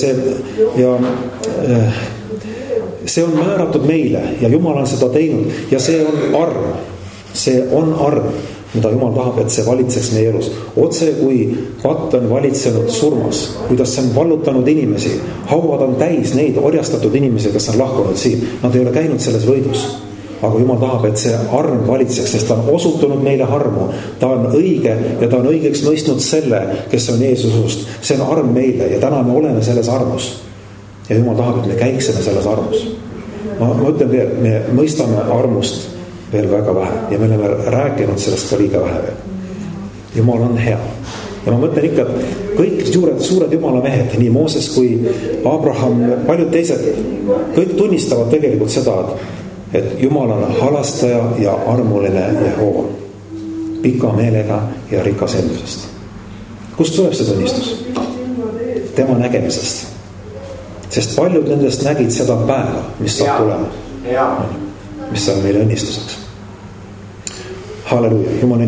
see on määratud meile ja Jumal on seda teinud ja see on arm. See on arm, mida Jumal tahab, et see valitseks meie elus. Otse kui patt on valitsenud surmas, kuidas see on vallutanud inimesi, hauad on täis neid orjastatud inimesi, kes on lahkunud siin. Nad ei ole käinud selles võidus. Aga Jumal tahab, et see arm valitseks, sest ta on osutunud meile armu. Ta on õige ja ta on õigeks mõistnud selle, kes on Jeesusust. See on arm meile ja täna me oleme selles armus. Ja Jumal tahab, et me käiksime selles armus. Ma ütlen veel, me mõistame armust veel väga vähe ja me oleme rääkinud sellest ka liiga vähe veel. Jumal on hea. Ja ma mõtlen ikka, et kõik suured Jumala mehed, nii Mooses kui Abraham, paljud teised, kõik tunnistavad tegelikult seda, et Jumal on halastaja ja armuline Jehova. Pika meelega ja rikas endusest. Kust tuleb see tunnistus? Tema nägemisest. Sest paljud nendest nägid seda päeva, mis saab tulema. Mis on meile õnnistuseks. Halleluuja, Jumal